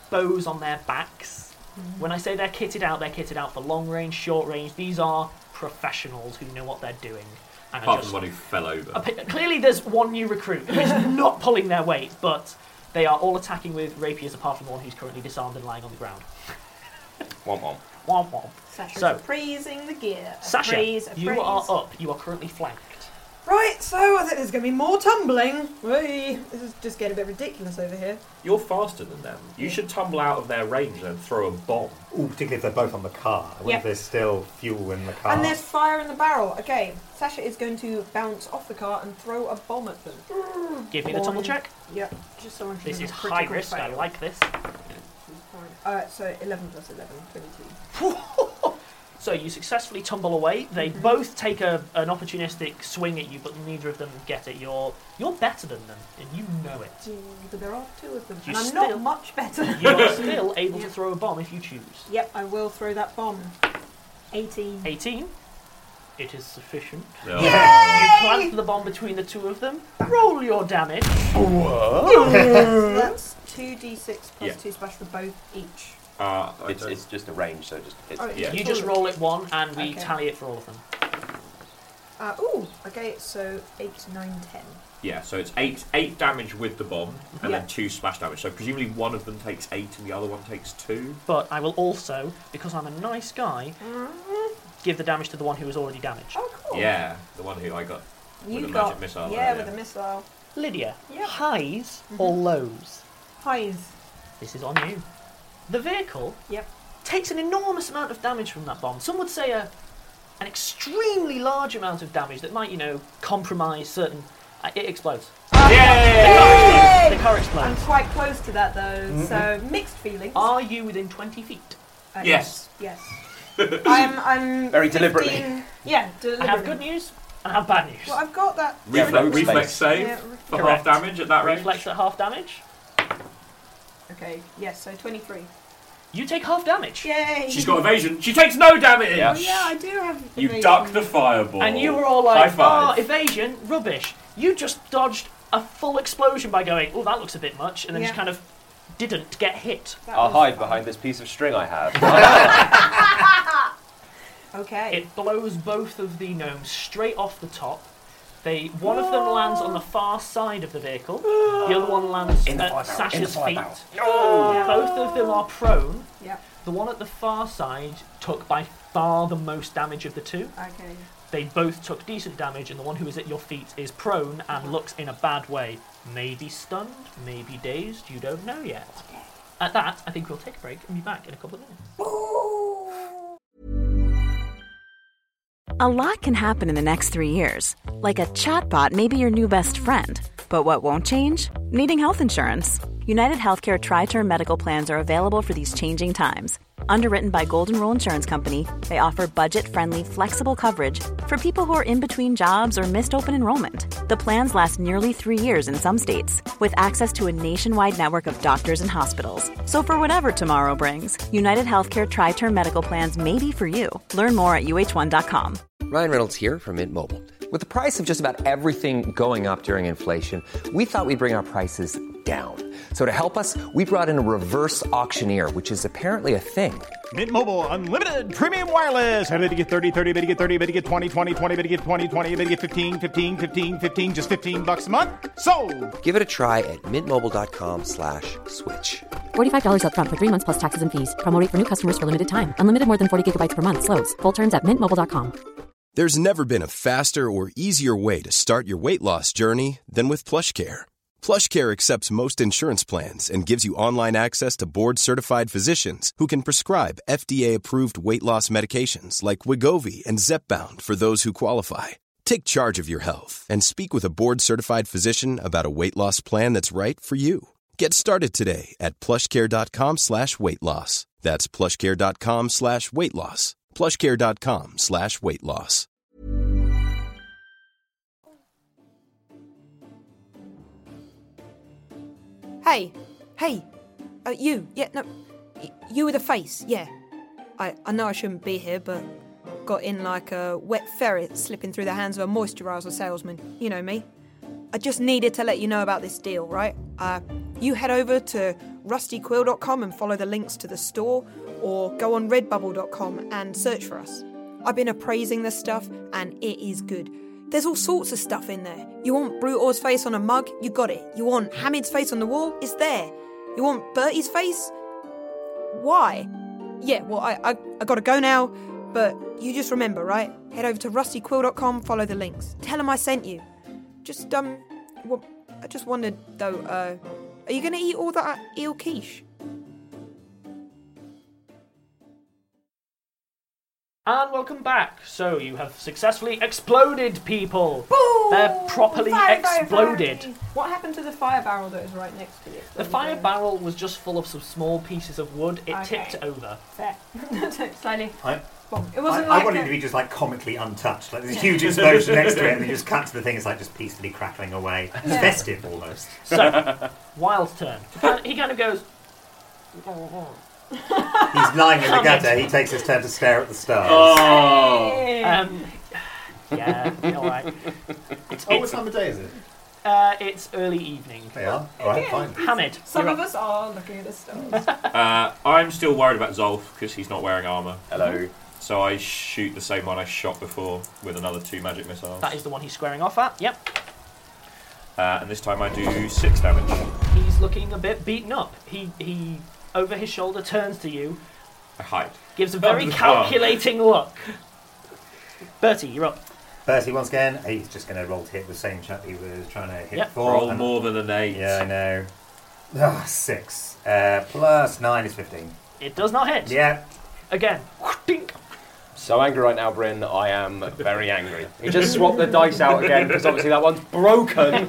bows on their backs. Mm. When I say they're kitted out, they're kitted out for long range, short range. These are professionals who know what they're doing. And Apart just, from the one who fell over. Uh, clearly there's one new recruit who's not pulling their weight, but they are all attacking with rapiers apart from the one who's currently disarmed and lying on the ground. Womp womp. Womp womp. Sasha's So, appraising the gear. Sasha, Appraise, you appraise. are up. You are currently flanked. Right, so I think there's going to be more tumbling. Whee! This is just getting a bit ridiculous over here. You're faster than them. You should tumble out of their range and throw a bomb. Ooh, particularly if they're both on the car. I wonder Yep. if there's still fuel in the car. And there's fire in the barrel. Okay, Sasha is going to bounce off the car and throw a bomb at them. Give me the tumble One. check. Yep, just so I'm This doing is a high critical risk. I fail. like this. Uh, so eleven plus eleven, twenty-two. So you successfully tumble away. They Mhm. both take a, an opportunistic swing at you, but neither of them get it. You're you're better than them, and you know it. But there are two of them, You and I'm still- not much better. You are still able to Yep. throw a bomb if you choose. Yep, I will throw that bomb. eighteen. eighteen. It is sufficient. Yeah. You plant the bomb between the two of them. Roll your damage. So that's two d six plus Yeah. two splash for both each. Uh, It's, it's just a range, so just hits. Oh, Yeah. You just roll it one, and we Okay. tally it for all of them. Uh, ooh, okay, so eight, nine, ten. Yeah, so it's eight eight damage with the bomb, and Yeah. then two splash damage. So presumably one of them takes eight and the other one takes two. But I will also, because I'm a nice guy, give the damage to the one who was already damaged. Oh, cool. Yeah, the one who I got You with a got magic missile. yeah, earlier. with a missile. Lydia, Yep. highs or lows? Highs. This is on you. The vehicle Yep. takes an enormous amount of damage from that bomb. Some would say a an extremely large amount of damage that might, you know, compromise certain. Uh, it explodes. Yay! The car I'm explodes. quite close to that though, so mixed feelings. Are you within twenty feet? Uh, Yes. Yes. I'm. I'm. Very fifteen deliberately. Yeah, I deliberately. have good news and I have bad news. Well, I've got that. Reflex, Reflex reflex space. save Yeah, for correct. half damage at that range. Reflex at half damage. Okay. Yes. So twenty-three. You take half damage. Yay! She's got evasion. She takes no damage. Yeah. Oh, yeah, I do have. You evasion. duck the fireball. And you were all like, High five. oh, evasion, rubbish. You just dodged a full explosion by going, oh, that looks a bit much, and then Yeah. just kind of didn't get hit. That I'll was hide fun. behind this piece of string I have. Okay. It blows both of the gnomes straight off the top. They one of them lands on the far side of the vehicle. The other one lands In the at fire barrel, in the Sasha's fire feet. barrel. No! Both of them are prone. Yeah. The one at the far side took by far the most damage of the two. Okay. They both took decent damage, and the one who is at your feet is prone and looks in a bad way. Maybe stunned, maybe dazed, you don't know yet. At that, I think we'll take a break and be back in a couple of minutes. A lot can happen in the next three years. Like a chatbot may be your new best friend. But what won't change? Needing health insurance. United Healthcare Tri-Term Medical Plans are available for these changing times. Underwritten by Golden Rule Insurance Company, they offer budget-friendly, flexible coverage for people who are in between jobs or missed open enrollment. The plans last nearly three years in some states, with access to a nationwide network of doctors and hospitals. So for whatever tomorrow brings, United Healthcare Tri-Term Medical Plans may be for you. Learn more at U H one dot com. Ryan Reynolds here from Mint Mobile. With the price of just about everything going up during inflation, we thought we'd bring our prices down. So to help us, we brought in a reverse auctioneer, which is apparently a thing. Mint Mobile Unlimited Premium Wireless. How to get thirty, thirty, bit to get thirty, bit to get twenty, twenty, twenty, bit to get twenty, twenty, bit to get fifteen, fifteen, fifteen, fifteen, just fifteen bucks a month? Sold! Give it a try at mintmobile.com slash switch. forty-five dollars up front for three months plus taxes and fees. Promo rate for new customers for limited time. Unlimited more than forty gigabytes per month. Slows full terms at mint mobile dot com. There's never been a faster or easier way to start your weight loss journey than with PlushCare. PlushCare accepts most insurance plans and gives you online access to board-certified physicians who can prescribe F D A-approved weight loss medications like Wegovy and Zepbound for those who qualify. Take charge of your health and speak with a board-certified physician about a weight loss plan that's right for you. Get started today at plushcare.com slash weight loss. That's plushcare.com slash weight loss. plushcare.com slash weight loss. Hey, hey, uh, you, yeah, no, y- you with a face, yeah. I, I know I shouldn't be here, but got in like a wet ferret slipping through the hands of a moisturiser salesman. You know me. I just needed to let you know about this deal, right? Uh, you head over to rusty quill dot com and follow the links to the store, or go on redbubble dot com and search for us. I've been appraising this stuff, and it is good. There's all sorts of stuff in there. You want Brutor's face on a mug? You got it. You want Hamid's face on the wall? It's there. You want Bertie's face? Why? Yeah, well, I, I, I gotta go now, but you just remember, right? Head over to rusty quill dot com, follow the links. Tell them I sent you. Just, um, well, I just wondered, though, uh, are you gonna eat all that eel quiche? And welcome back. So you have successfully exploded people. Boom! They're properly Fire, fire, exploded. fire. What happened to the fire barrel that was right next to it? The fire barrel was just full of some small pieces of wood. It Okay. tipped over. Fair. Slightly. I, Boom. It wasn't I, like I wanted a- it to be just like comically untouched. Like there's a huge explosion next to it, and then you just cut to the thing. It's like just peacefully crackling away. It's Yeah. festive almost. So, Wild's turn. He kind of, he kind of goes. He's lying in the Hamid. gutter. He takes his turn to stare at the stars. Um, yeah, all right. It's, Oh, what it's, time of day is it? uh, it's early evening. They are. All right, fine. Hamid, Some you're of up. us are looking at the stars. Uh, I'm still worried about Zolf because he's not wearing armour. Hello. So I shoot the same one I shot before with another two magic missiles. That is the one he's squaring off at. Yep. Uh, and this time I do six damage. He's looking a bit beaten up. He he over his shoulder turns to you, I hide. gives a very Under the car. calculating look. Bertie, you're up. Bertie, once again, he's just going to roll to hit the same chap he was trying to hit Yep. before. Roll and- more than an eight. Yeah, I know. Ah, six. Uh, plus nine is fifteen. It does not hit. Yeah. Again. Dink. So angry right now, Bryn. I am very angry. He just swapped the dice out again because obviously that one's broken.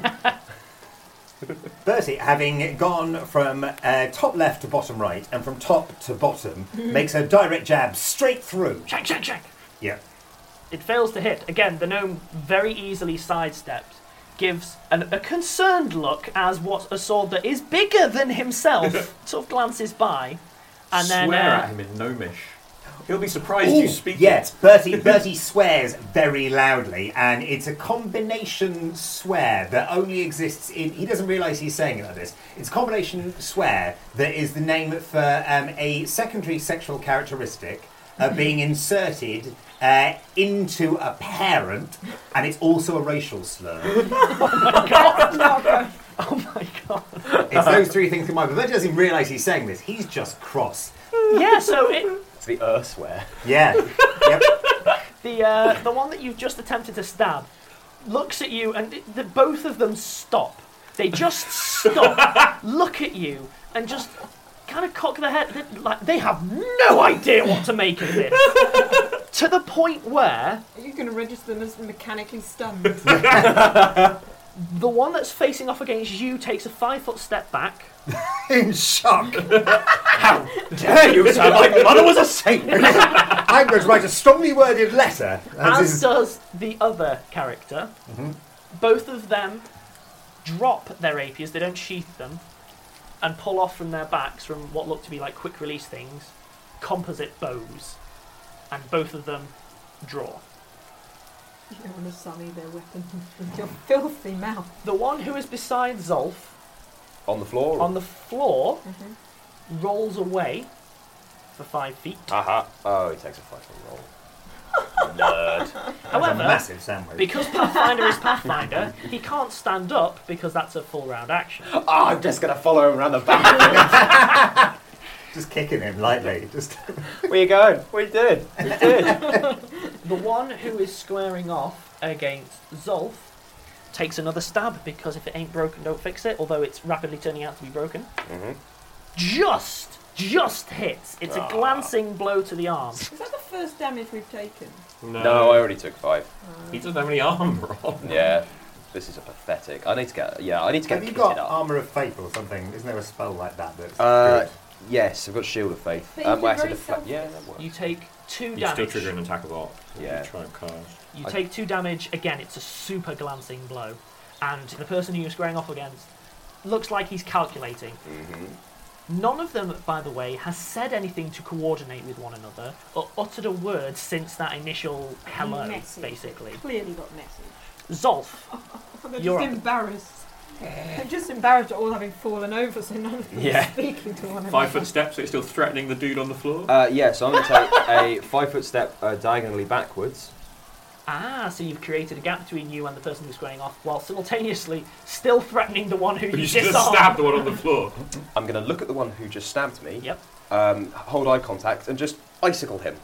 Bertie, having gone from uh, top left to bottom right and from top to bottom, makes a direct jab straight through. Shank, shank, shank. Yeah. It fails to hit. Again, the gnome very easily sidesteps, gives an, a concerned look as what a sword that is bigger than himself sort of glances by, and then Swear uh, at him in Gnomish. He'll be surprised Ooh, you speak. yes, Bertie, Bertie swears very loudly, and it's a combination swear that only exists in... He doesn't realise he's saying it like this. It's a combination swear that is the name for um, a secondary sexual characteristic uh, being inserted uh, into a parent, and it's also a racial slur. oh my god! Oh my god! It's those three things combined. But Bertie doesn't realise he's saying this. He's just cross. Yeah, so it... It's the er swear. Yeah. Yep. The uh, the one that you've just attempted to stab looks at you, and it, the, both of them stop. They just stop, look at you, and just kind of cock their head. They, like they have no idea what to make of this. To the point where Are you going to register them as mechanically stunned? the one that's facing off against you takes a five foot step back. In shock. How dare you, sir? My mother was a saint. I'm going to write a strongly worded letter. As does the other character. Mm-hmm. Both of them drop their rapiers, they don't sheath them, and pull off from their backs, from what look to be like quick release things, composite bows. And both of them draw. You don't want to sully their weapons with your filthy mouth. The one who is beside Zolf, On the floor? on the floor, Mm-hmm. rolls away for five feet. Aha. Oh, he takes a five-foot roll. Nerd. However, massive sandwich. because Pathfinder is Pathfinder, he can't stand up because that's a full round action. Oh, I'm just going to follow him around the back. Just kicking him lightly. Just Where you going? What you doing? What you doing? The one who is squaring off against Zolf takes another stab because if it ain't broken, don't fix it, although it's rapidly turning out to be broken. Mm-hmm. Just, just hits. It's Ah. a glancing blow to the arm. Is that the first damage we've taken? No. No, I already took five. He doesn't have any armour on. Yeah. This is a pathetic. I need to get. Yeah, I need to get Have you kitted got up. armour of faith or something? Isn't there a spell like that that's Uh, good? yes, I've got Shield of Faith. But you Um, well, can actually, very the fa- yeah, that works. You take two You damage. still trigger an attack of art. Yeah. You try and cast. You I- take two damage. Again, it's a super glancing blow. And the person who you're squaring off against looks like he's calculating. Mm-hmm. None of them, by the way, has said anything to coordinate with one another or uttered a word since that initial hello, Message. basically. Clearly got message. Zolf, They're You're just up. embarrassed. I'm just embarrassed at all having fallen over, so none of them Yeah. are speaking to one another. Five foot steps, so you're still threatening the dude on the floor? Uh, yeah, so I'm going to take a five foot step uh, diagonally backwards. Ah, so you've created a gap between you and the person who's squaring off, while simultaneously still threatening the one who you You disarmed. just stabbed the one on the floor. I'm going to look at the one who just stabbed me. Yep. Um, hold eye contact and just icicle him.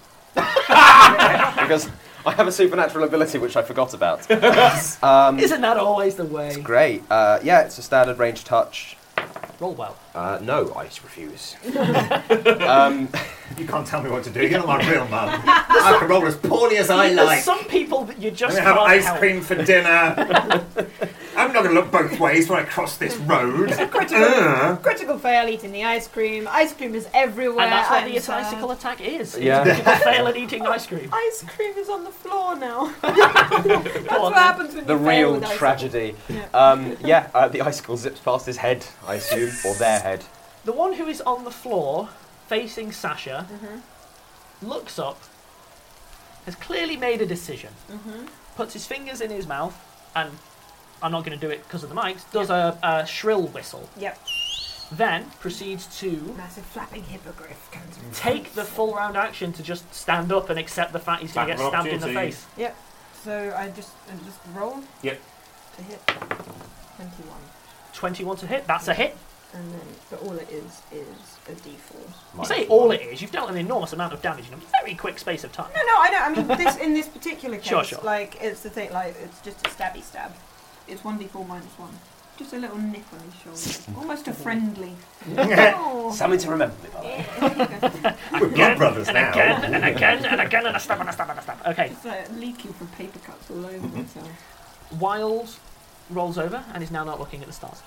Because I have a supernatural ability which I forgot about. Um, Isn't that always the way? Great. Uh, yeah, it's a standard range touch. Roll well. Uh, no, I refuse. um, You can't tell me what to do. You're not my real mum. I can roll as poorly as I There's like. some people that you just I'm going to have can't ice help. cream for dinner. I'm not going to look both ways when I cross this road. Critical, Uh. critical fail eating the ice cream. Ice cream is everywhere. And that's what I'm the sad. icicle attack is. Yeah. It's people fail at eating ice cream. Ice cream is on the floor now. That's what happens when the you fail real with ice tragedy. Yeah. Um, yeah, uh, the icicle zips past his head, I assume, or their head. The one who is on the floor, facing Sasha, Mhm. looks up, has clearly made a decision, Mhm. puts his fingers in his mouth, and I'm not going to do it because of the mics, does a, a shrill whistle. Yep. Then proceeds to Massive flapping hippogriff comes in. take the full round action to just stand up and accept the fact he's going to Back get of stabbed in the opportunity. face. Yep. So I just I just roll Yep. to hit twenty-one, twenty-one to hit, that's a hit. and then but all it is is a D four. You say all it is, you've dealt an enormous amount of damage in a very quick space of time. No, no, I know. I mean, this in this particular case, Sure, sure. like it's the thing, like it's just a stabby stab. It's one d four minus one. Just a little nip on his shoulder, almost a friendly. Oh. Something to remember me by. We're blood brothers and now. again, and again, and again, and a stab, and a stab, and a stab. Okay, It's like leaking from paper cuts all over myself. Wild rolls over and is now not looking at the stars.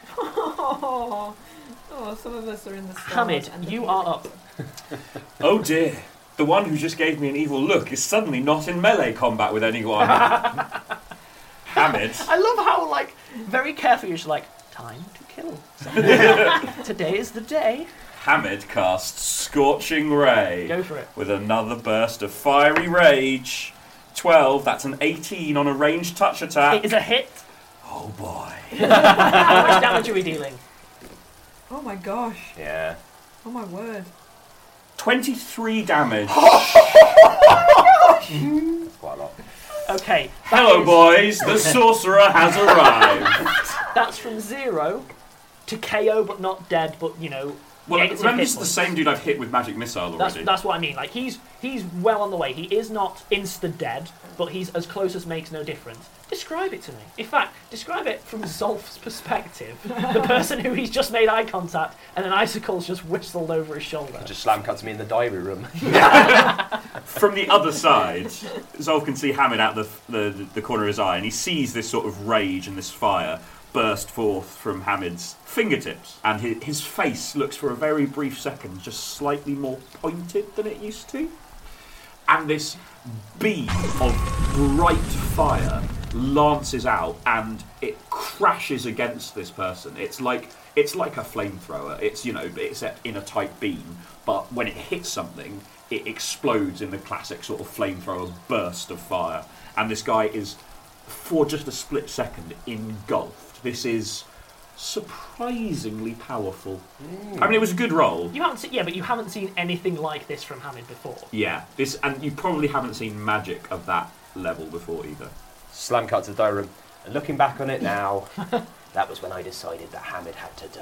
Oh, oh, some of us are in the stars. Hamid, and you looking are at up. Oh dear. The one who just gave me an evil look is suddenly not in melee combat with anyone. Hamid. I love how, like, very carefully you're just like, time to kill. Today is the day. Hamid casts Scorching Ray. Go for it. With another burst of fiery rage. twelve, that's an eighteen on a ranged touch attack. It is a hit. Oh boy. How much damage are we dealing? Oh my gosh! Yeah. Oh my word! twenty-three damage. That's quite a lot. Okay. that Hello is- boys, the sorcerer has arrived. That's from zero to K O, but not dead, but, you know, Well, negative remember hit this is the points. same dude I've hit with magic missile That's, already. that's what I mean. Like, he's he's well on the way. He is not insta-dead, but he's as close as makes no difference. Describe it to me. In fact, describe it from Zolf's perspective. The person who he's just made eye contact and an icicle's just whistled over his shoulder. Just slam cuts me in the diary room. From the other side, Zolf can see Hamid out the, the the corner of his eye, and he sees this sort of rage and this fire burst forth from Hamid's fingertips, and his, his face looks for a very brief second just slightly more pointed than it used to, and this beam of bright fire lances out and it crashes against this person. It's like it's like a flamethrower. It's, you know, except in a tight beam, but when it hits something, it explodes in the classic sort of flamethrower burst of fire. And this guy is, for just a split second, engulfed. This is surprisingly powerful. I mean, it was a good roll. You haven't seen, yeah, but you haven't seen anything like this from Hamid before. Yeah, this, and you probably haven't seen magic of that level before either. Slam cut to the diary room. And looking back on it now, that was when I decided that Hamid had to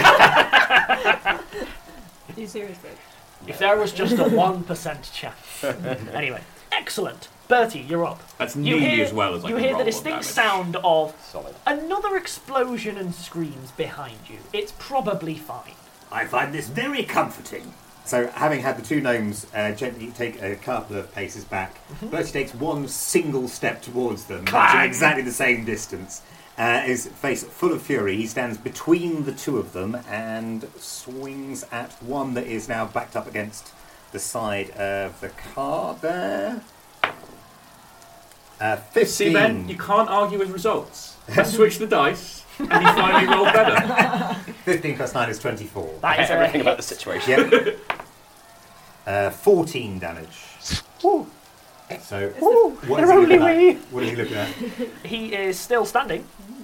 die. Are you serious, though? If there was just a one percent chance. Anyway, excellent. Bertie, you're up. That's You nearly hear- as well as I You can hear roll the on distinct damage. sound of Solid. another explosion and screams behind you. It's probably fine. I find this very comforting. So, having had the two gnomes uh, gently take a couple of paces back, Bertie takes one single step towards them, matching exactly the same distance. Uh, his face full of fury, he stands between the two of them and swings at one that is now backed up against the side of the car there. Uh, fifteen. See, Ben, you can't argue with results. I switched the dice, and he finally rolled better. fifteen plus nine is twenty-four. That is a Everything hit. about the situation. Yep. uh, fourteen damage. Ooh. So, Ooh, what is they're he looking only at? What is he looking at? He is still standing,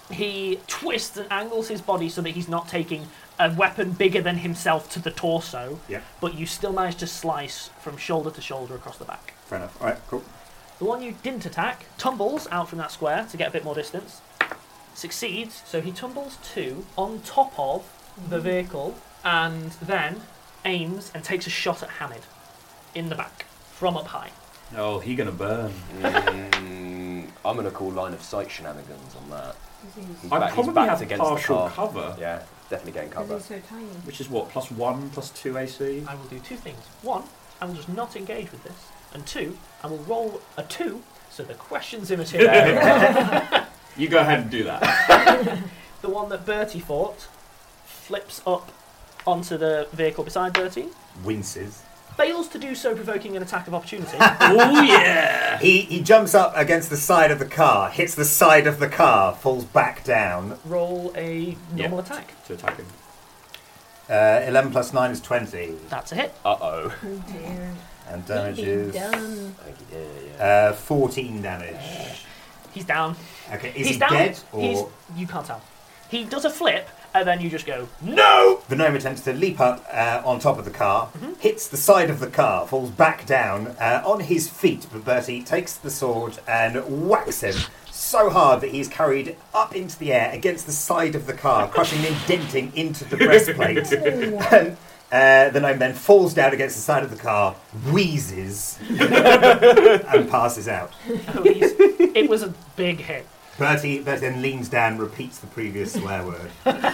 He twists and angles his body so that he's not taking a weapon bigger than himself to the torso, Yeah. but you still manage to slice from shoulder to shoulder across the back. Fair enough. Alright, cool. The one you didn't attack tumbles out from that square to get a bit more distance. Succeeds, so he tumbles two on top of the vehicle and then aims and takes a shot at Hamid in the back from up high. Oh, he gonna burn. Mm, I'm gonna call line of sight shenanigans on that. He's I back- he's probably backed have against the partial car. cover. Yeah, definitely getting cover. Because he's so tiny. Which is what, plus one, plus two A C? I will do two things. One, I will just not engage with this. And two, I will roll a two, so the question's immaterial. You go ahead and do that. The one that Bertie fought flips up onto the vehicle beside Bertie. Winces. Fails to do so, provoking an attack of opportunity. Oh yeah! He he jumps up against the side of the car, hits the side of the car, falls back down. Roll a normal Yeah. attack. To attack him. Uh, eleven plus nine is twenty. That's a hit. Uh oh. Oh dear. And damage He'd be is done. uh, fourteen damage. He's down. Okay, is He's he down. dead or? He's, you can't tell. He does a flip, and then you just go, No! The gnome attempts to leap up uh, on top of the car, hits the side of the car, falls back down uh, on his feet, but Bertie takes the sword and whacks him so hard that he's carried up into the air against the side of the car, crushing and denting into the breastplate. and uh, the gnome then falls down against the side of the car, wheezes, and passes out. oh, he's, it was a big hit. Bertie, Bertie then leans down, repeats the previous swear word.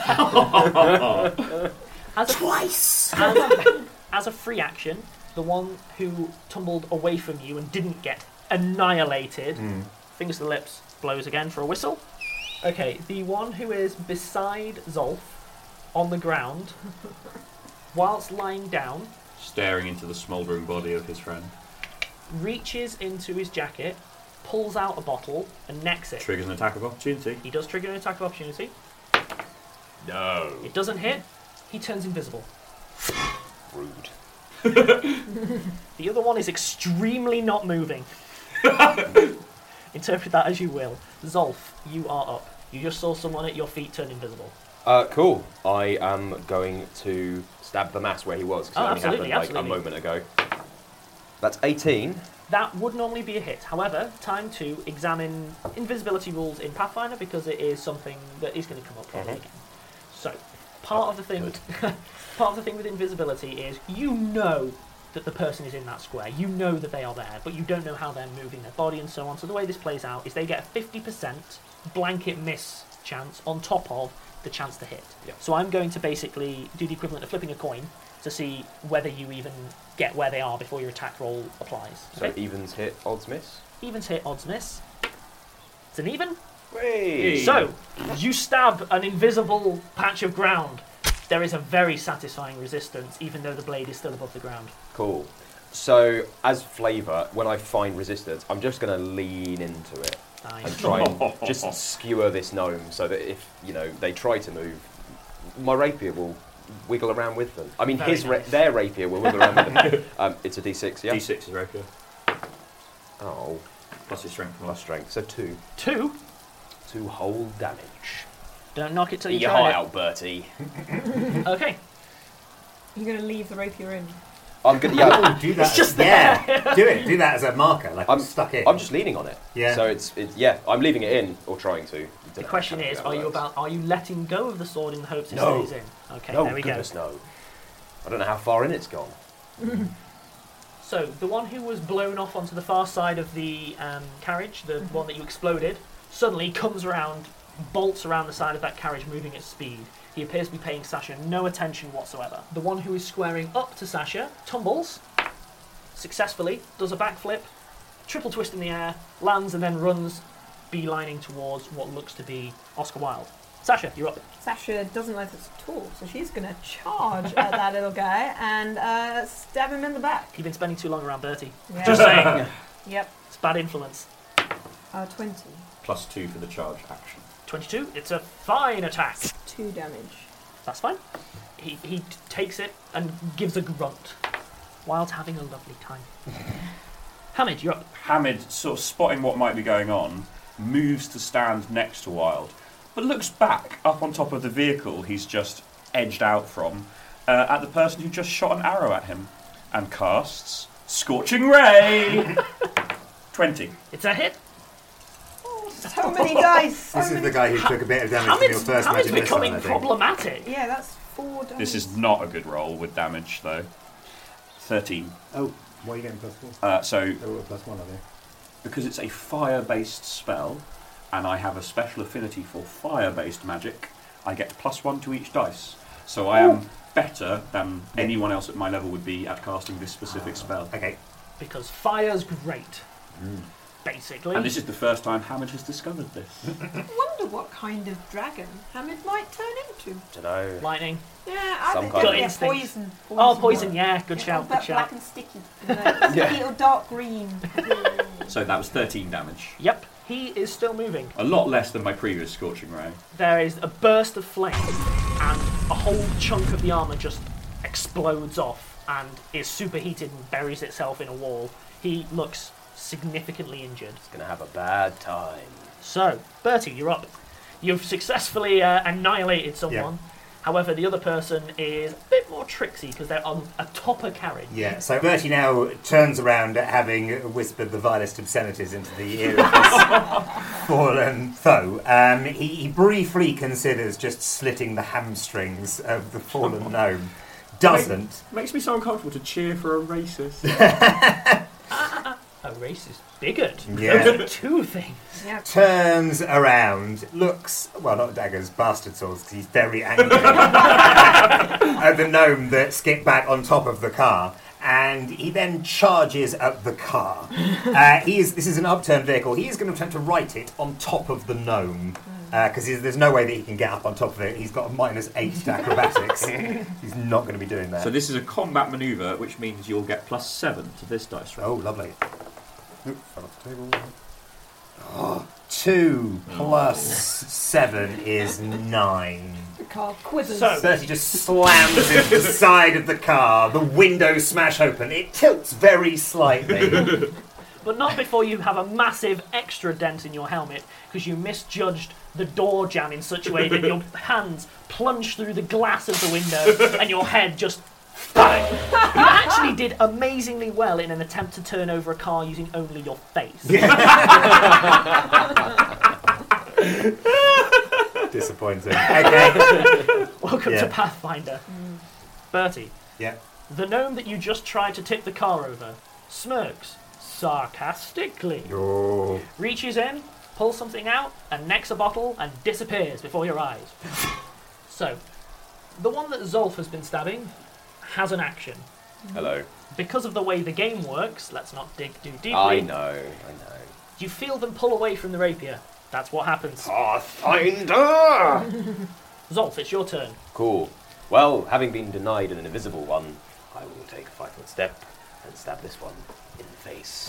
As a, Twice! As, as a free action, the one who tumbled away from you and didn't get annihilated, Mm. fingers to the lips, blows again for a whistle. Okay, the one who is beside Zolf on the ground, whilst lying down, Staring into the smouldering body of his friend. reaches into his jacket, pulls out a bottle, and necks it. Triggers an attack of opportunity. He does trigger an attack of opportunity. No. It doesn't hit. He turns invisible. Rude. The other one is extremely not moving. Interpret that as you will. Zolf, you are up. You just saw someone at your feet turn invisible. Uh, cool. I am going to stab the mass where he was, because Oh, it only absolutely, happened like absolutely. a moment ago. That's eighteen. That would normally be a hit. However, time to examine invisibility rules in Pathfinder because it is something that is going to come up probably Mhm. again. So, part of the thing, part of the thing with invisibility is you know that the person is in that square. You know that they are there, but you don't know how they're moving their body and so on. So the way this plays out is they get a fifty percent blanket miss chance on top of the chance to hit. Yep. So I'm going to basically do the equivalent of flipping a coin to see whether you even get where they are before your attack roll applies. So Okay? evens hit, odds miss. Evens hit, odds miss. It's an even. Hey. So, you stab an invisible patch of ground. There is a very satisfying resistance, even though the blade is still above the ground. Cool. So, as flavour, when I find resistance, I'm just going to lean into it Nice. and try and just skewer this gnome so that if, you know, they try to move, my rapier will wiggle around with them. I mean, Very his ra- nice. their rapier will wiggle around with them. Um, it's a D six, yeah? D six is rapier. Oh. Plus your strength. Plus strength, so two. Two. Two whole damage. Don't knock it till you Get your try heart it. out, Bertie. Okay. You're going to leave the rapier in. I'm gonna, yeah, Oh, do that. It's just yeah, there. do it. Do that as a marker, like I'm I'm stuck in. I'm just leaning on it. Yeah. So it's, it's yeah, I'm leaving it in or trying to. The question is, are you about? Are you letting go of the sword in the hopes it No. stays in? Okay, No, there we goodness go. no. I don't know how far in it's gone. So the one who was blown off onto the far side of the um, carriage, the one that you exploded, suddenly comes around, bolts around the side of that carriage, moving at speed. He appears to be paying Sasha no attention whatsoever. The one who is squaring up to Sasha tumbles successfully, does a backflip, triple twist in the air, lands, and then runs, beelining towards what looks to be Oscar Wilde. Sasha, you're up. Sasha doesn't like this at all, so she's going to charge at that little guy and uh, stab him in the back. You've been spending too long around Bertie. Yeah. Just saying. Yep. It's bad influence. Uh, twenty. Plus two for the charge action. twenty-two. It's a fine attack. Two damage. That's fine. He, he t- takes it and gives a grunt. Wilde's having a lovely time. Hamid, you're up. Hamid, sort of spotting what might be going on, moves to stand next to Wild, but looks back up on top of the vehicle he's just edged out from uh, at the person who just shot an arrow at him and casts Scorching Ray. twenty. It's a hit. So many dice. So This is many the guy who took a bit of damage from your Hamid's, first Hamid's magic missile, becoming I think. problematic. Yeah, that's four dice. This is not a good roll with damage, though. thirteen. Oh, why are you getting plus four? Uh, so, They were plus one, are they? because it's a fire-based spell, and I have a special affinity for fire-based magic, I get plus one to each dice. So I am better than anyone else at my level would be at casting this specific spell. Okay. Because fire's great. Basically. And this is the first time Hamid has discovered this. I wonder what kind of dragon Hamid might turn into. Dunno. Lightning. Yeah, I Some think kind of- yeah, instinct. poison, poison. Oh, poison, one. yeah, good shout, but good shout. Black and sticky. You know, sticky or dark green. So that was thirteen damage. Yep, he is still moving. A lot less than my previous Scorching Ray. There is a burst of flame, and a whole chunk of the armour just explodes off and is superheated and buries itself in a wall. He looks significantly injured. He's gonna have a bad time. So, Bertie, you're up. You've successfully uh, annihilated someone. However, the other person is a bit more tricksy because they're on atop a carriage. Yeah, so Bertie now turns around having whispered the vilest obscenities into the ear of his fallen foe. Um, he, he briefly considers just slitting the hamstrings of the fallen gnome. Doesn't. Makes me so uncomfortable to cheer for a racist. A racist bigot. Yeah. Those are two things. Turns around, looks, well, not daggers, bastard swords, because he's very angry at the gnome that skipped back on top of the car, and he then charges at the car. Uh, he is, this is an upturned vehicle. He is going to attempt to right it on top of the gnome, because there's no way that he can get up on top of it. He's got a minus eight to acrobatics. He's not going to be doing that. So this is a combat manoeuvre, which means you'll get plus seven to this dice roll. Oh, lovely. Oop, fell off the table. Oh, two plus seven is nine. The car quivers. So- Bertie just slams into the side of the car. The windows smash open. It tilts very slightly. But not before you have a massive extra dent in your helmet because you misjudged the door jamb in such a way that your hands plunge through the glass of the window and your head just bang. You actually did amazingly well in an attempt to turn over a car using only your face. Disappointing. Okay. Welcome Yeah. to Pathfinder. Bertie, Yeah. the gnome that you just tried to tip the car over smirks sarcastically, Oh. reaches in, pulls something out, and necks a bottle and disappears before your eyes. So, the one that Zolf has been stabbing has an action. Hello. Because of the way the game works, let's not dig too deeply. I know, I know. You feel them pull away from the rapier. That's what happens. Pathfinder! Zolf, it's your turn. Cool. Well, having been denied an invisible one, I will take a five-foot step and stab this one in the face.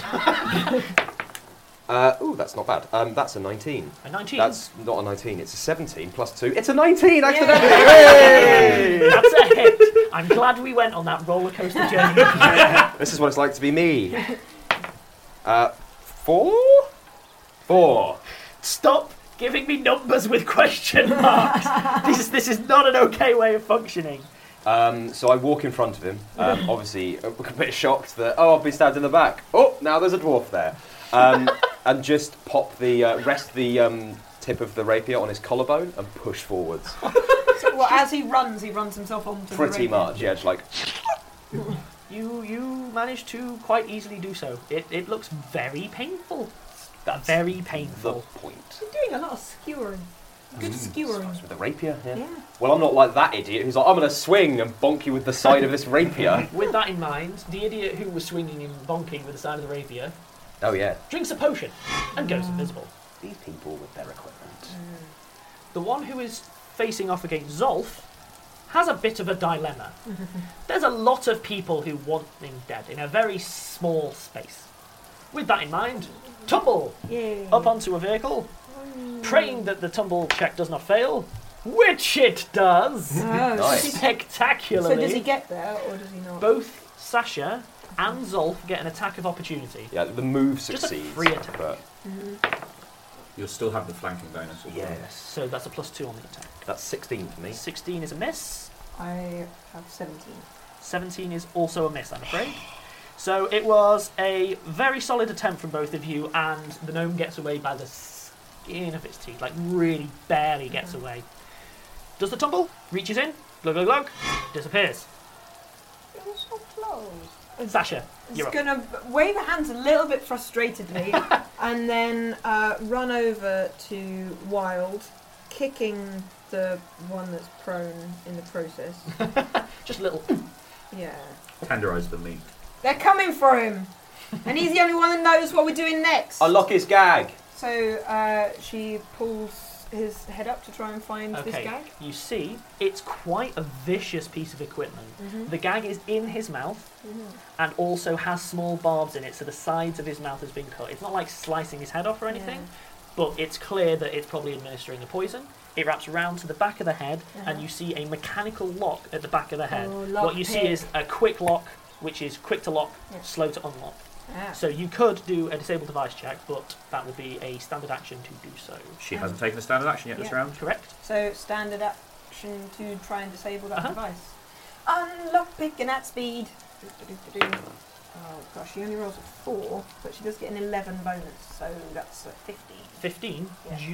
uh, ooh, that's not bad. Um, that's a nineteen. A nineteen? That's not a nineteen, it's a seventeen plus two. It's a nineteen, accidentally! Yay! Yay! That's a hit. I'm glad we went on that roller coaster journey. This is what it's like to be me. Uh, four? Four. Stop giving me numbers with question marks. this, this is not an okay way of functioning. Um, so I walk in front of him, um, obviously a bit shocked that, oh, I've been stabbed in the back. Oh, now there's a dwarf there. Um, and just pop the, uh, rest the um, tip of the rapier on his collarbone and push forwards. So, well, as he runs, he runs himself onto the Pretty rapier. much, yeah, just like... You you managed to quite easily do so. It, it looks very painful. That's very the painful. point. You're doing a lot of skewering. Good skewering. With the rapier, yeah. Yeah. Well, I'm not like that idiot who's like, I'm going to swing and bonk you with the side of this rapier. With that in mind, the idiot who was swinging and bonking with the side of the rapier Oh, yeah. drinks a potion and goes invisible. These people with their equipment. The one who is facing off against Zolf has a bit of a dilemma. There's a lot of people who want him dead in a very small space. With that in mind, tumble Yay. up onto a vehicle, praying that the tumble check does not fail, which it does. Oh, Nice. Spectacularly. So does he get there, or does he not? Both Sasha and Zolf get an attack of opportunity. Yeah, the move Just a succeeds. free attack. But You'll still have the flanking bonus as well. Yes. So that's a plus two on the attack. That's sixteen for me. sixteen is a miss. I have seventeen. seventeen is also a miss, I'm afraid. So it was a very solid attempt from both of you, and the gnome gets away by the skin of its teeth, like really barely gets Mm-hmm. away. Does the tumble, reaches in, glug glug glug, disappears. It was so close. Sasha, you're It's up. going to wave her hands a little bit frustratedly and then uh, run over to Wild, kicking the one that's prone in the process. Just a little. Yeah. Tenderise the meat. They're coming for him! And he's the only one that knows what we're doing next. Unlock his gag. So uh, she pulls his head up to try and find this Okay, gag. you see, it's quite a vicious piece of equipment. Mhm. The gag is in his mouth Mhm. and also has small barbs in it, so the sides of his mouth has been cut. It's not like slicing his head off or anything, Yeah. but it's clear that it's probably administering a poison. It wraps around to the back of the head, Uh-huh. and you see a mechanical lock at the back of the head. Oh, lock what you see pick. is a quick lock, which is quick to lock, Yeah. slow to unlock. Ah. So you could do a disable device check, but that would be a standard action to do so. She hasn't taken a standard action yet this Yeah. round. Correct. So standard action to try and disable that Uh-huh. device. Unlock picking at speed. Do-do-do-do-do. Oh gosh, she only rolls a four, but she does get an eleven bonus, so that's a fifteen. fifteen?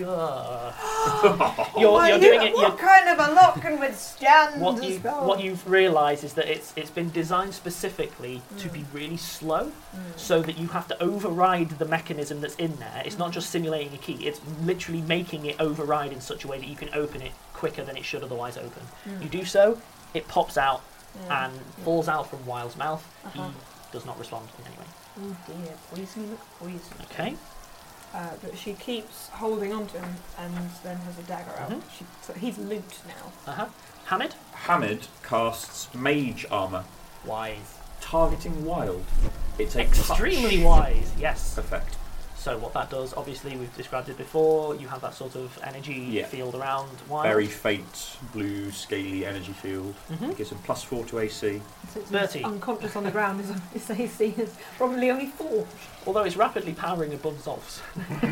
Yeah. Just. you're you're doing it. You're, What kind of a lock can withstand what a you spell? what you've realised is that it's it's been designed specifically to Mm. be really slow, Mm. so that you have to override the mechanism that's in there. It's not just simulating a key; it's literally making it override in such a way that you can open it quicker than it should otherwise open. Mm. You do so, it pops out Yeah. and falls out from Wild's mouth. Uh-huh. He does not respond in any way. Oh dear, poison, poison. Okay. Uh, but she keeps holding on to him and then has a dagger out. Mhm. She, so he's looped now. Uh huh. Hamid. Hamid casts Mage Armour, Wise. targeting Wild. It's a touch Extremely wise. Yes. effect. So what that does, obviously, we've described it before. You have that sort of energy Yeah. field around Wild. Very faint blue scaly energy field. Mhm. It gives him plus four to A C. So it's Bertie. unconscious on the ground. His, his A C is probably only four. Although it's rapidly powering above Zolf's.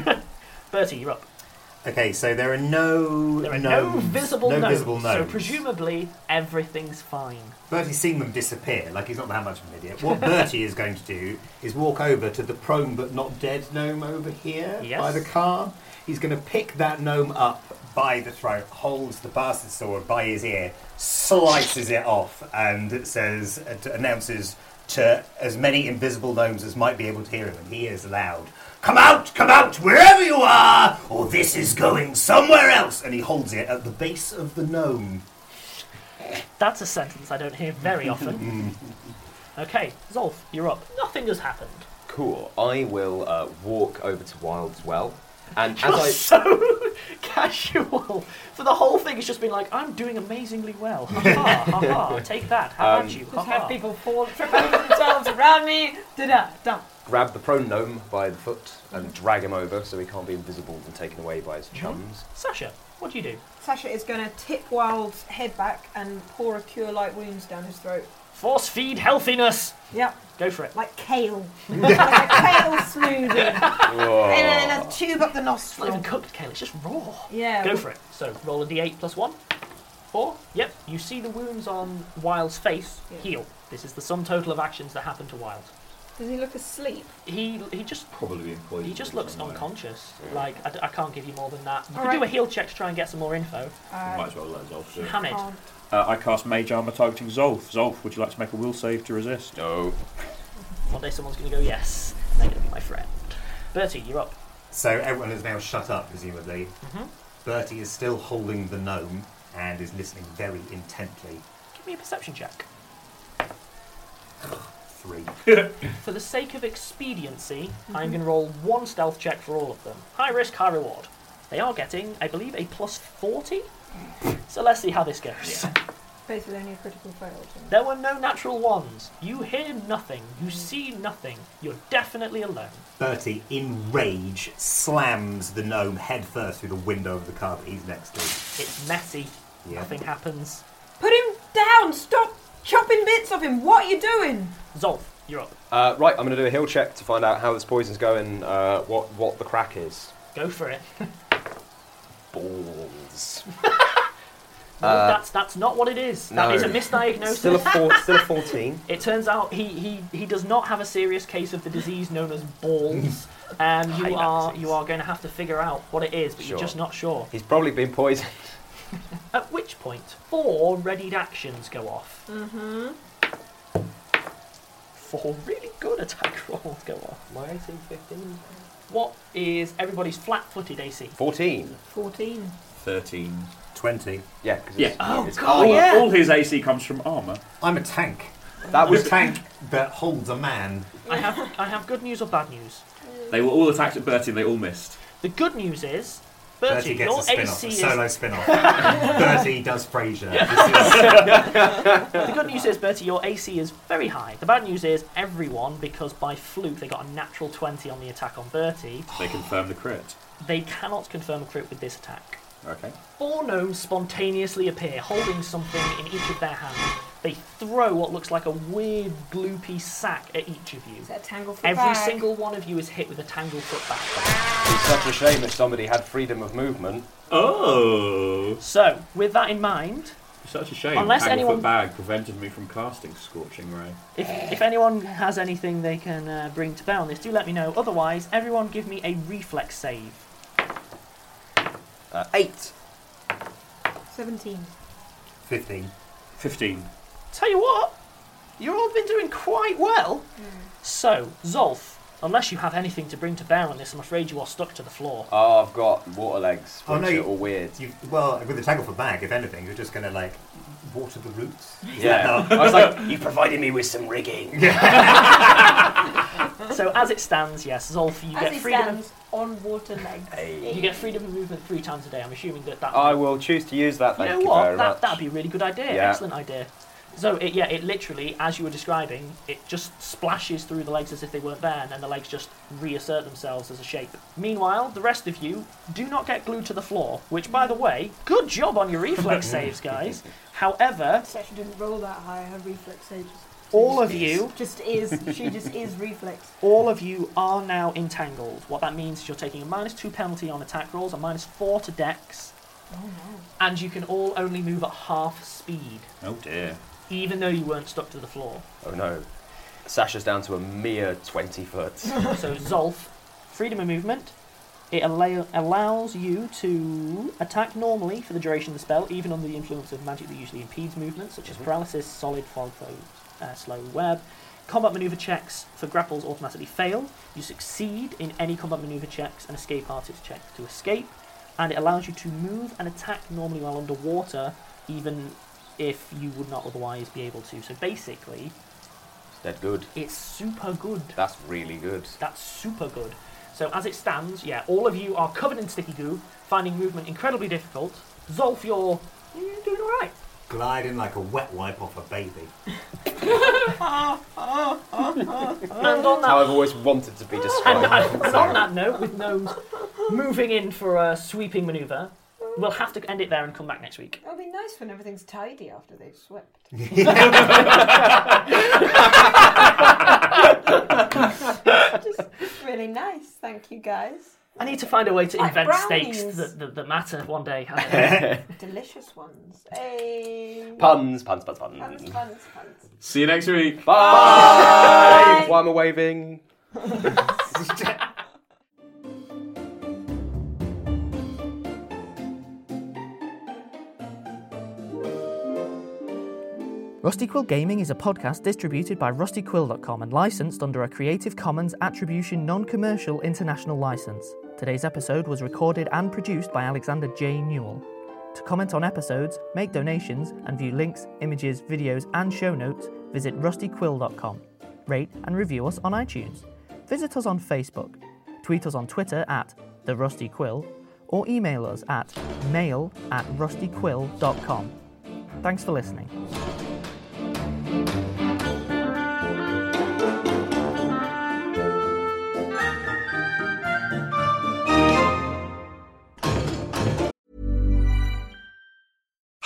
Bertie, you're up. Okay, so there are no There are no gnomes, visible no gnomes, visible so gnomes. presumably everything's fine. Bertie's seen them disappear, like he's not that much of an idiot. What Bertie is going to do is walk over to the prone but not dead gnome over here Yes. by the car. He's going to pick that gnome up by the throat, holds the bastard sword by his ear, slices it off, and says, uh, announces to as many invisible gnomes as might be able to hear him, and he is loud. Come out, come out, wherever you are, or this is going somewhere else. And he holds it at the base of the gnome. That's a sentence I don't hear very often. Okay, Zolf, you're up. Nothing has happened. Cool. I will uh, walk over to Wild as well. And You're as I so casual. For the whole thing, it's just been like, I'm doing amazingly well. Ha ha, ha ha. Take that. How Um, about you? Ha Just have ha. people fall, trip over themselves around me. Da-da, done. grab the prone gnome by the foot and drag him over so he can't be invisible and taken away by his chums. Sasha, what do you do? Sasha is going to tip Wild's head back and pour a cure light wounds down his throat. Force feed healthiness. Yep. Go for it. Like kale. like a kale smoothie. Whoa. And then a tube up the It's not nostril. even cooked kale, it's just raw. Yeah. Go for it. So roll a d eight plus one. Four. Yep. You see the wounds on Wild's face Yeah. heal. This is the sum total of actions that happen to Wild. Does he look asleep? He he just Probably in poison. he just looks somewhere. unconscious. Like I, d- I can't give you more than that. You All can do a right. heal check to try and get some more info. Uh, Might as well let Zolf do it. Hamid. can't. Uh, I cast Mage Armour targeting Zolf. Zolf, would you like to make a will save to resist? No. One day someone's going to go yes. And they're going to be my friend. Bertie, you're up. So everyone is now shut up, presumably. Mm-hmm. Bertie is still holding the gnome and is listening very intently. Give me a perception check. Three. For the sake of expediency, I'm going to roll one stealth check for all of them. High risk, high reward. They are getting, I believe, a plus forty. So let's see how this goes. Basically only a critical fail. There were no natural ones. You hear nothing. You see nothing. You're definitely alone. Bertie, in rage, slams the gnome head first through the window of the car that he's next to. It's messy. Yeah. Nothing happens. Put him down! Stop chopping bits of him! What are you doing? Zolf, you're up. Uh, right, I'm going to do a heal check to find out how this poison's going, uh, what what the crack is. Go for it. Balls. No, Uh, that's that's not what it is. That no. is a misdiagnosis. Still a four, still a fourteen. It turns out he, he, he does not have a serious case of the disease known as balls. Um, you Hate that are disease. you are going to have to figure out what it is, but Sure. you're just not sure. He's probably been poisoned. At which point, four readied actions go off. Mm-hmm. Four really good attack rolls go off. My eighteen, fifteen. What is everybody's flat-footed A C? fourteen. fourteen. thirteen. twenty. Yeah, because Yeah. it's, Oh, it's God, All, armor. yeah. all his A C comes from armour. I'm a tank. That I'm was a tank that holds a man. I have I have good news or bad news. They were all attacked at Bertie and they all missed. The good news is, Bertie Bertie, gets your a spin-off, A C a is solo spin-off. Bertie does Frasier. the good news is, Bertie, your A C is very high. The bad news is, everyone, because by fluke they got a natural twenty on the attack on Bertie, They confirm the crit. they cannot confirm a crit with this attack. Okay. Four gnomes spontaneously appear, holding something in each of their hands. They throw what looks like a weird gloopy sack at each of you. Is that a Tanglefoot Every bag? single one of you is hit with a Tanglefoot bag. It's such a shame that somebody had freedom of movement. Oh! So, with that in mind, Such a shame. Unless Tanglefoot anyone- bag prevented me from casting Scorching Ray. if, if anyone has anything they can uh, bring to bear on this, do let me know. Otherwise, everyone give me a reflex save. Uh, eight. seventeen. fifteen. fifteen. Tell you what, you've all been doing quite well. So, Zolf, unless you have anything to bring to bear on this, I'm afraid you are stuck to the floor. Oh, I've got water legs, Oh, which no, are you- all weird. You, well, with the Tanglefoot bag, if anything, you're just going to, like, water the roots. Yeah. I was like, you provided me with some rigging. So, as it stands, yes, Zolf, you As get he freedom. stands on water legs. Hey. You get freedom of movement three times a day. I'm assuming that that. I will choose to use that. You Thank know you what? very That much. that'd be a really good idea. Yeah. Excellent idea. So it, yeah, it literally, as you were describing, it just splashes through the legs as if they weren't there, and then the legs just reassert themselves as a shape. Meanwhile, the rest of you do not get glued to the floor. Which, by the way, good job on your reflex saves, guys. However, She actually didn't roll that high. Her reflex save just, all of you, just is. She just is reflex. all of you are now entangled. What that means is you're taking a minus two penalty on attack rolls, a minus four to dex, Oh no. and you can all only move at half speed, Oh dear. even though you weren't stuck to the floor. Oh no. Sasha's down to a mere twenty foot. So Zolf, freedom of movement. It allow- allows you to attack normally for the duration of the spell, even under the influence of magic that usually impedes movement, such as paralysis, solid, fog, foe, uh, slow, web. Combat maneuver checks for grapples automatically fail. You succeed in any combat maneuver checks and escape artist check to escape. And it allows you to move and attack normally while underwater, even if you would not otherwise be able to. So basically, It's dead good. it's super good. That's really good. That's super good. So as it stands, yeah, all of you are covered in sticky goo, finding movement incredibly difficult. Zolf, you're, you're doing all right. Gliding like a wet wipe off a baby. And on How that, I've always wanted to be and, described. and on that note, with gnomes moving in for a sweeping manoeuvre, we'll have to end it there and come back next week. It'll be nice when everything's tidy after they've swept. Just really nice. Thank you, guys. I need to find a way to Like invent brownies. steaks that, that, that matter one day. Delicious ones. Hey. Puns, puns, puns, puns. Puns, puns, puns. See you next week. Bye! Why am I waving? Rusty Quill Gaming is a podcast distributed by rusty quill dot com and licensed under a Creative Commons Attribution Non-Commercial International License. Today's episode was recorded and produced by Alexander J. Newell. To comment on episodes, make donations, and view links, images, videos, and show notes, visit rusty quill dot com. Rate and review us on iTunes. Visit us on Facebook. Tweet us on Twitter at The Rusty Quill, or email us at mail at rusty quill dot com. Thanks for listening.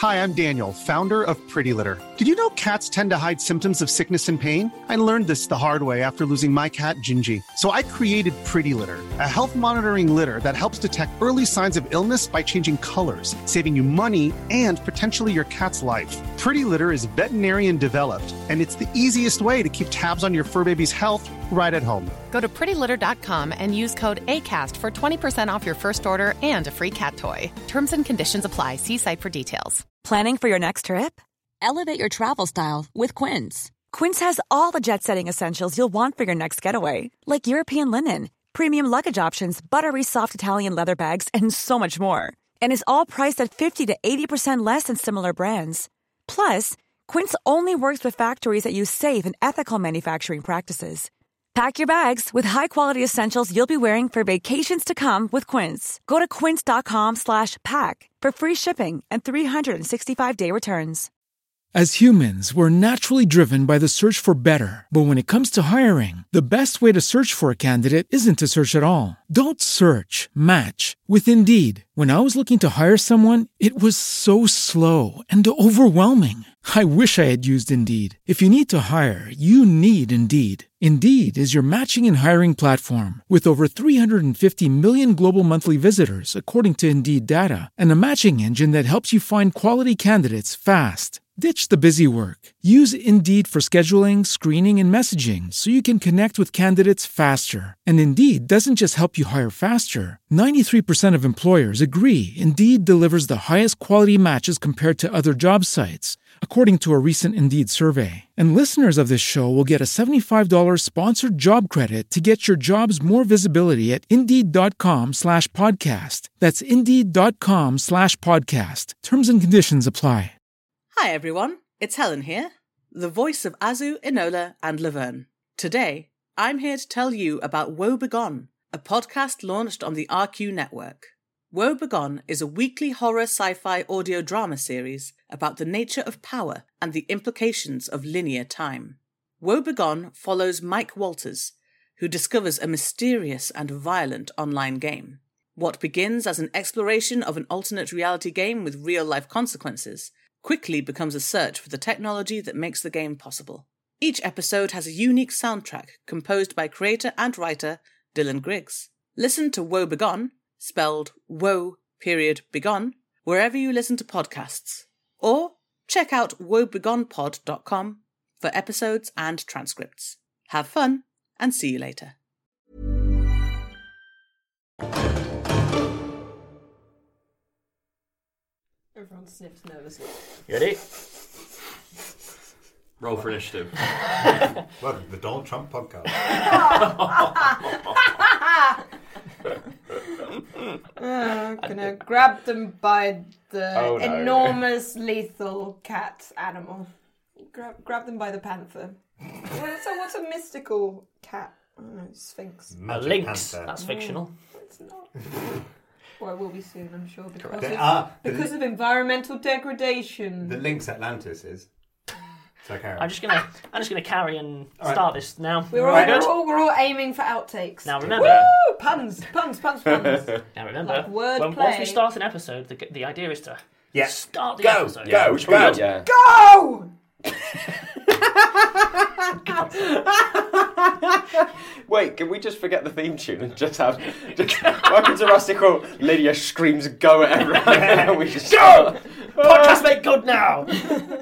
Hi, I'm Daniel, founder of Pretty Litter. Did you know cats tend to hide symptoms of sickness and pain? I learned this the hard way after losing my cat, Gingy. So I created Pretty Litter, a health monitoring litter that helps detect early signs of illness by changing colors, saving you money and potentially your cat's life. Pretty Litter is veterinarian developed, and it's the easiest way to keep tabs on your fur baby's health right at home. Go to pretty litter dot com and use code ACAST for twenty percent off your first order and a free cat toy. Terms and conditions apply. See site for details. Planning for your next trip? Elevate your travel style with Quince. Quince has all the jet-setting essentials you'll want for your next getaway, like European linen, premium luggage options, buttery soft Italian leather bags, and so much more. And is all priced at fifty to eighty percent less than similar brands. Plus, Quince only works with factories that use safe and ethical manufacturing practices. Pack your bags with high-quality essentials you'll be wearing for vacations to come with Quince. Go to quince.com slash pack for free shipping and three sixty-five day returns. As humans, we're naturally driven by the search for better. But when it comes to hiring, the best way to search for a candidate isn't to search at all. Don't search, match with Indeed. When I was looking to hire someone, it was so slow and overwhelming. I wish I had used Indeed. If you need to hire, you need Indeed. Indeed is your matching and hiring platform with over three hundred fifty million global monthly visitors, according to Indeed data, and a matching engine that helps you find quality candidates fast. Ditch the busy work. Use Indeed for scheduling, screening, and messaging so you can connect with candidates faster. And Indeed doesn't just help you hire faster. ninety-three percent of employers agree Indeed delivers the highest quality matches compared to other job sites, according to a recent Indeed survey. And listeners of this show will get a seventy-five dollars sponsored job credit to get your jobs more visibility at Indeed.com slash podcast. That's Indeed.com slash podcast. Terms and conditions apply. Hi everyone, it's Helen here, the voice of Azu, Enola and Laverne. Today, I'm here to tell you about Woe Begone, a podcast launched on the R Q network. Woe Begone is a weekly horror sci-fi audio drama series about the nature of power and the implications of linear time. Woe Begone follows Mike Walters, who discovers a mysterious and violent online game. What begins as an exploration of an alternate reality game with real-life consequences quickly becomes a search for the technology that makes the game possible. Each episode has a unique soundtrack composed by creator and writer Dylan Griggs. Listen to Woe Begone, spelled Woe period Begone, wherever you listen to podcasts. Or check out woe begone pod dot com for episodes and transcripts. Have fun, and see you later. Everyone sniffs nervously. You ready? Roll for initiative. Welcome to the Donald Trump podcast. uh, I'm gonna grab them by the Oh, no. enormous lethal cat animal. Grab, grab them by the panther. What's a, what's a mystical cat? I don't know, sphinx. A lynx. That's fictional. Mm, it's not. Well, it will be soon, I'm sure, because, Correct. of, Uh, because of environmental degradation. The Lynx Atlantis is. So carry on. I'm just gonna, I'm just gonna carry and All right. start this now. We're all, Right, we're, good? all, we're all aiming for outtakes. Now remember. Woo! Puns, puns, puns, puns. Now remember. Like word when, play. once we start an episode, the, the idea is to Yeah. start the Go, episode. go, Which go. we did. Yeah. Go! Wait, can we just forget the theme tune and just have just, welcome to Rusty Quill? Lydia screams "Go" at everyone, and we just Go! Podcast make good now.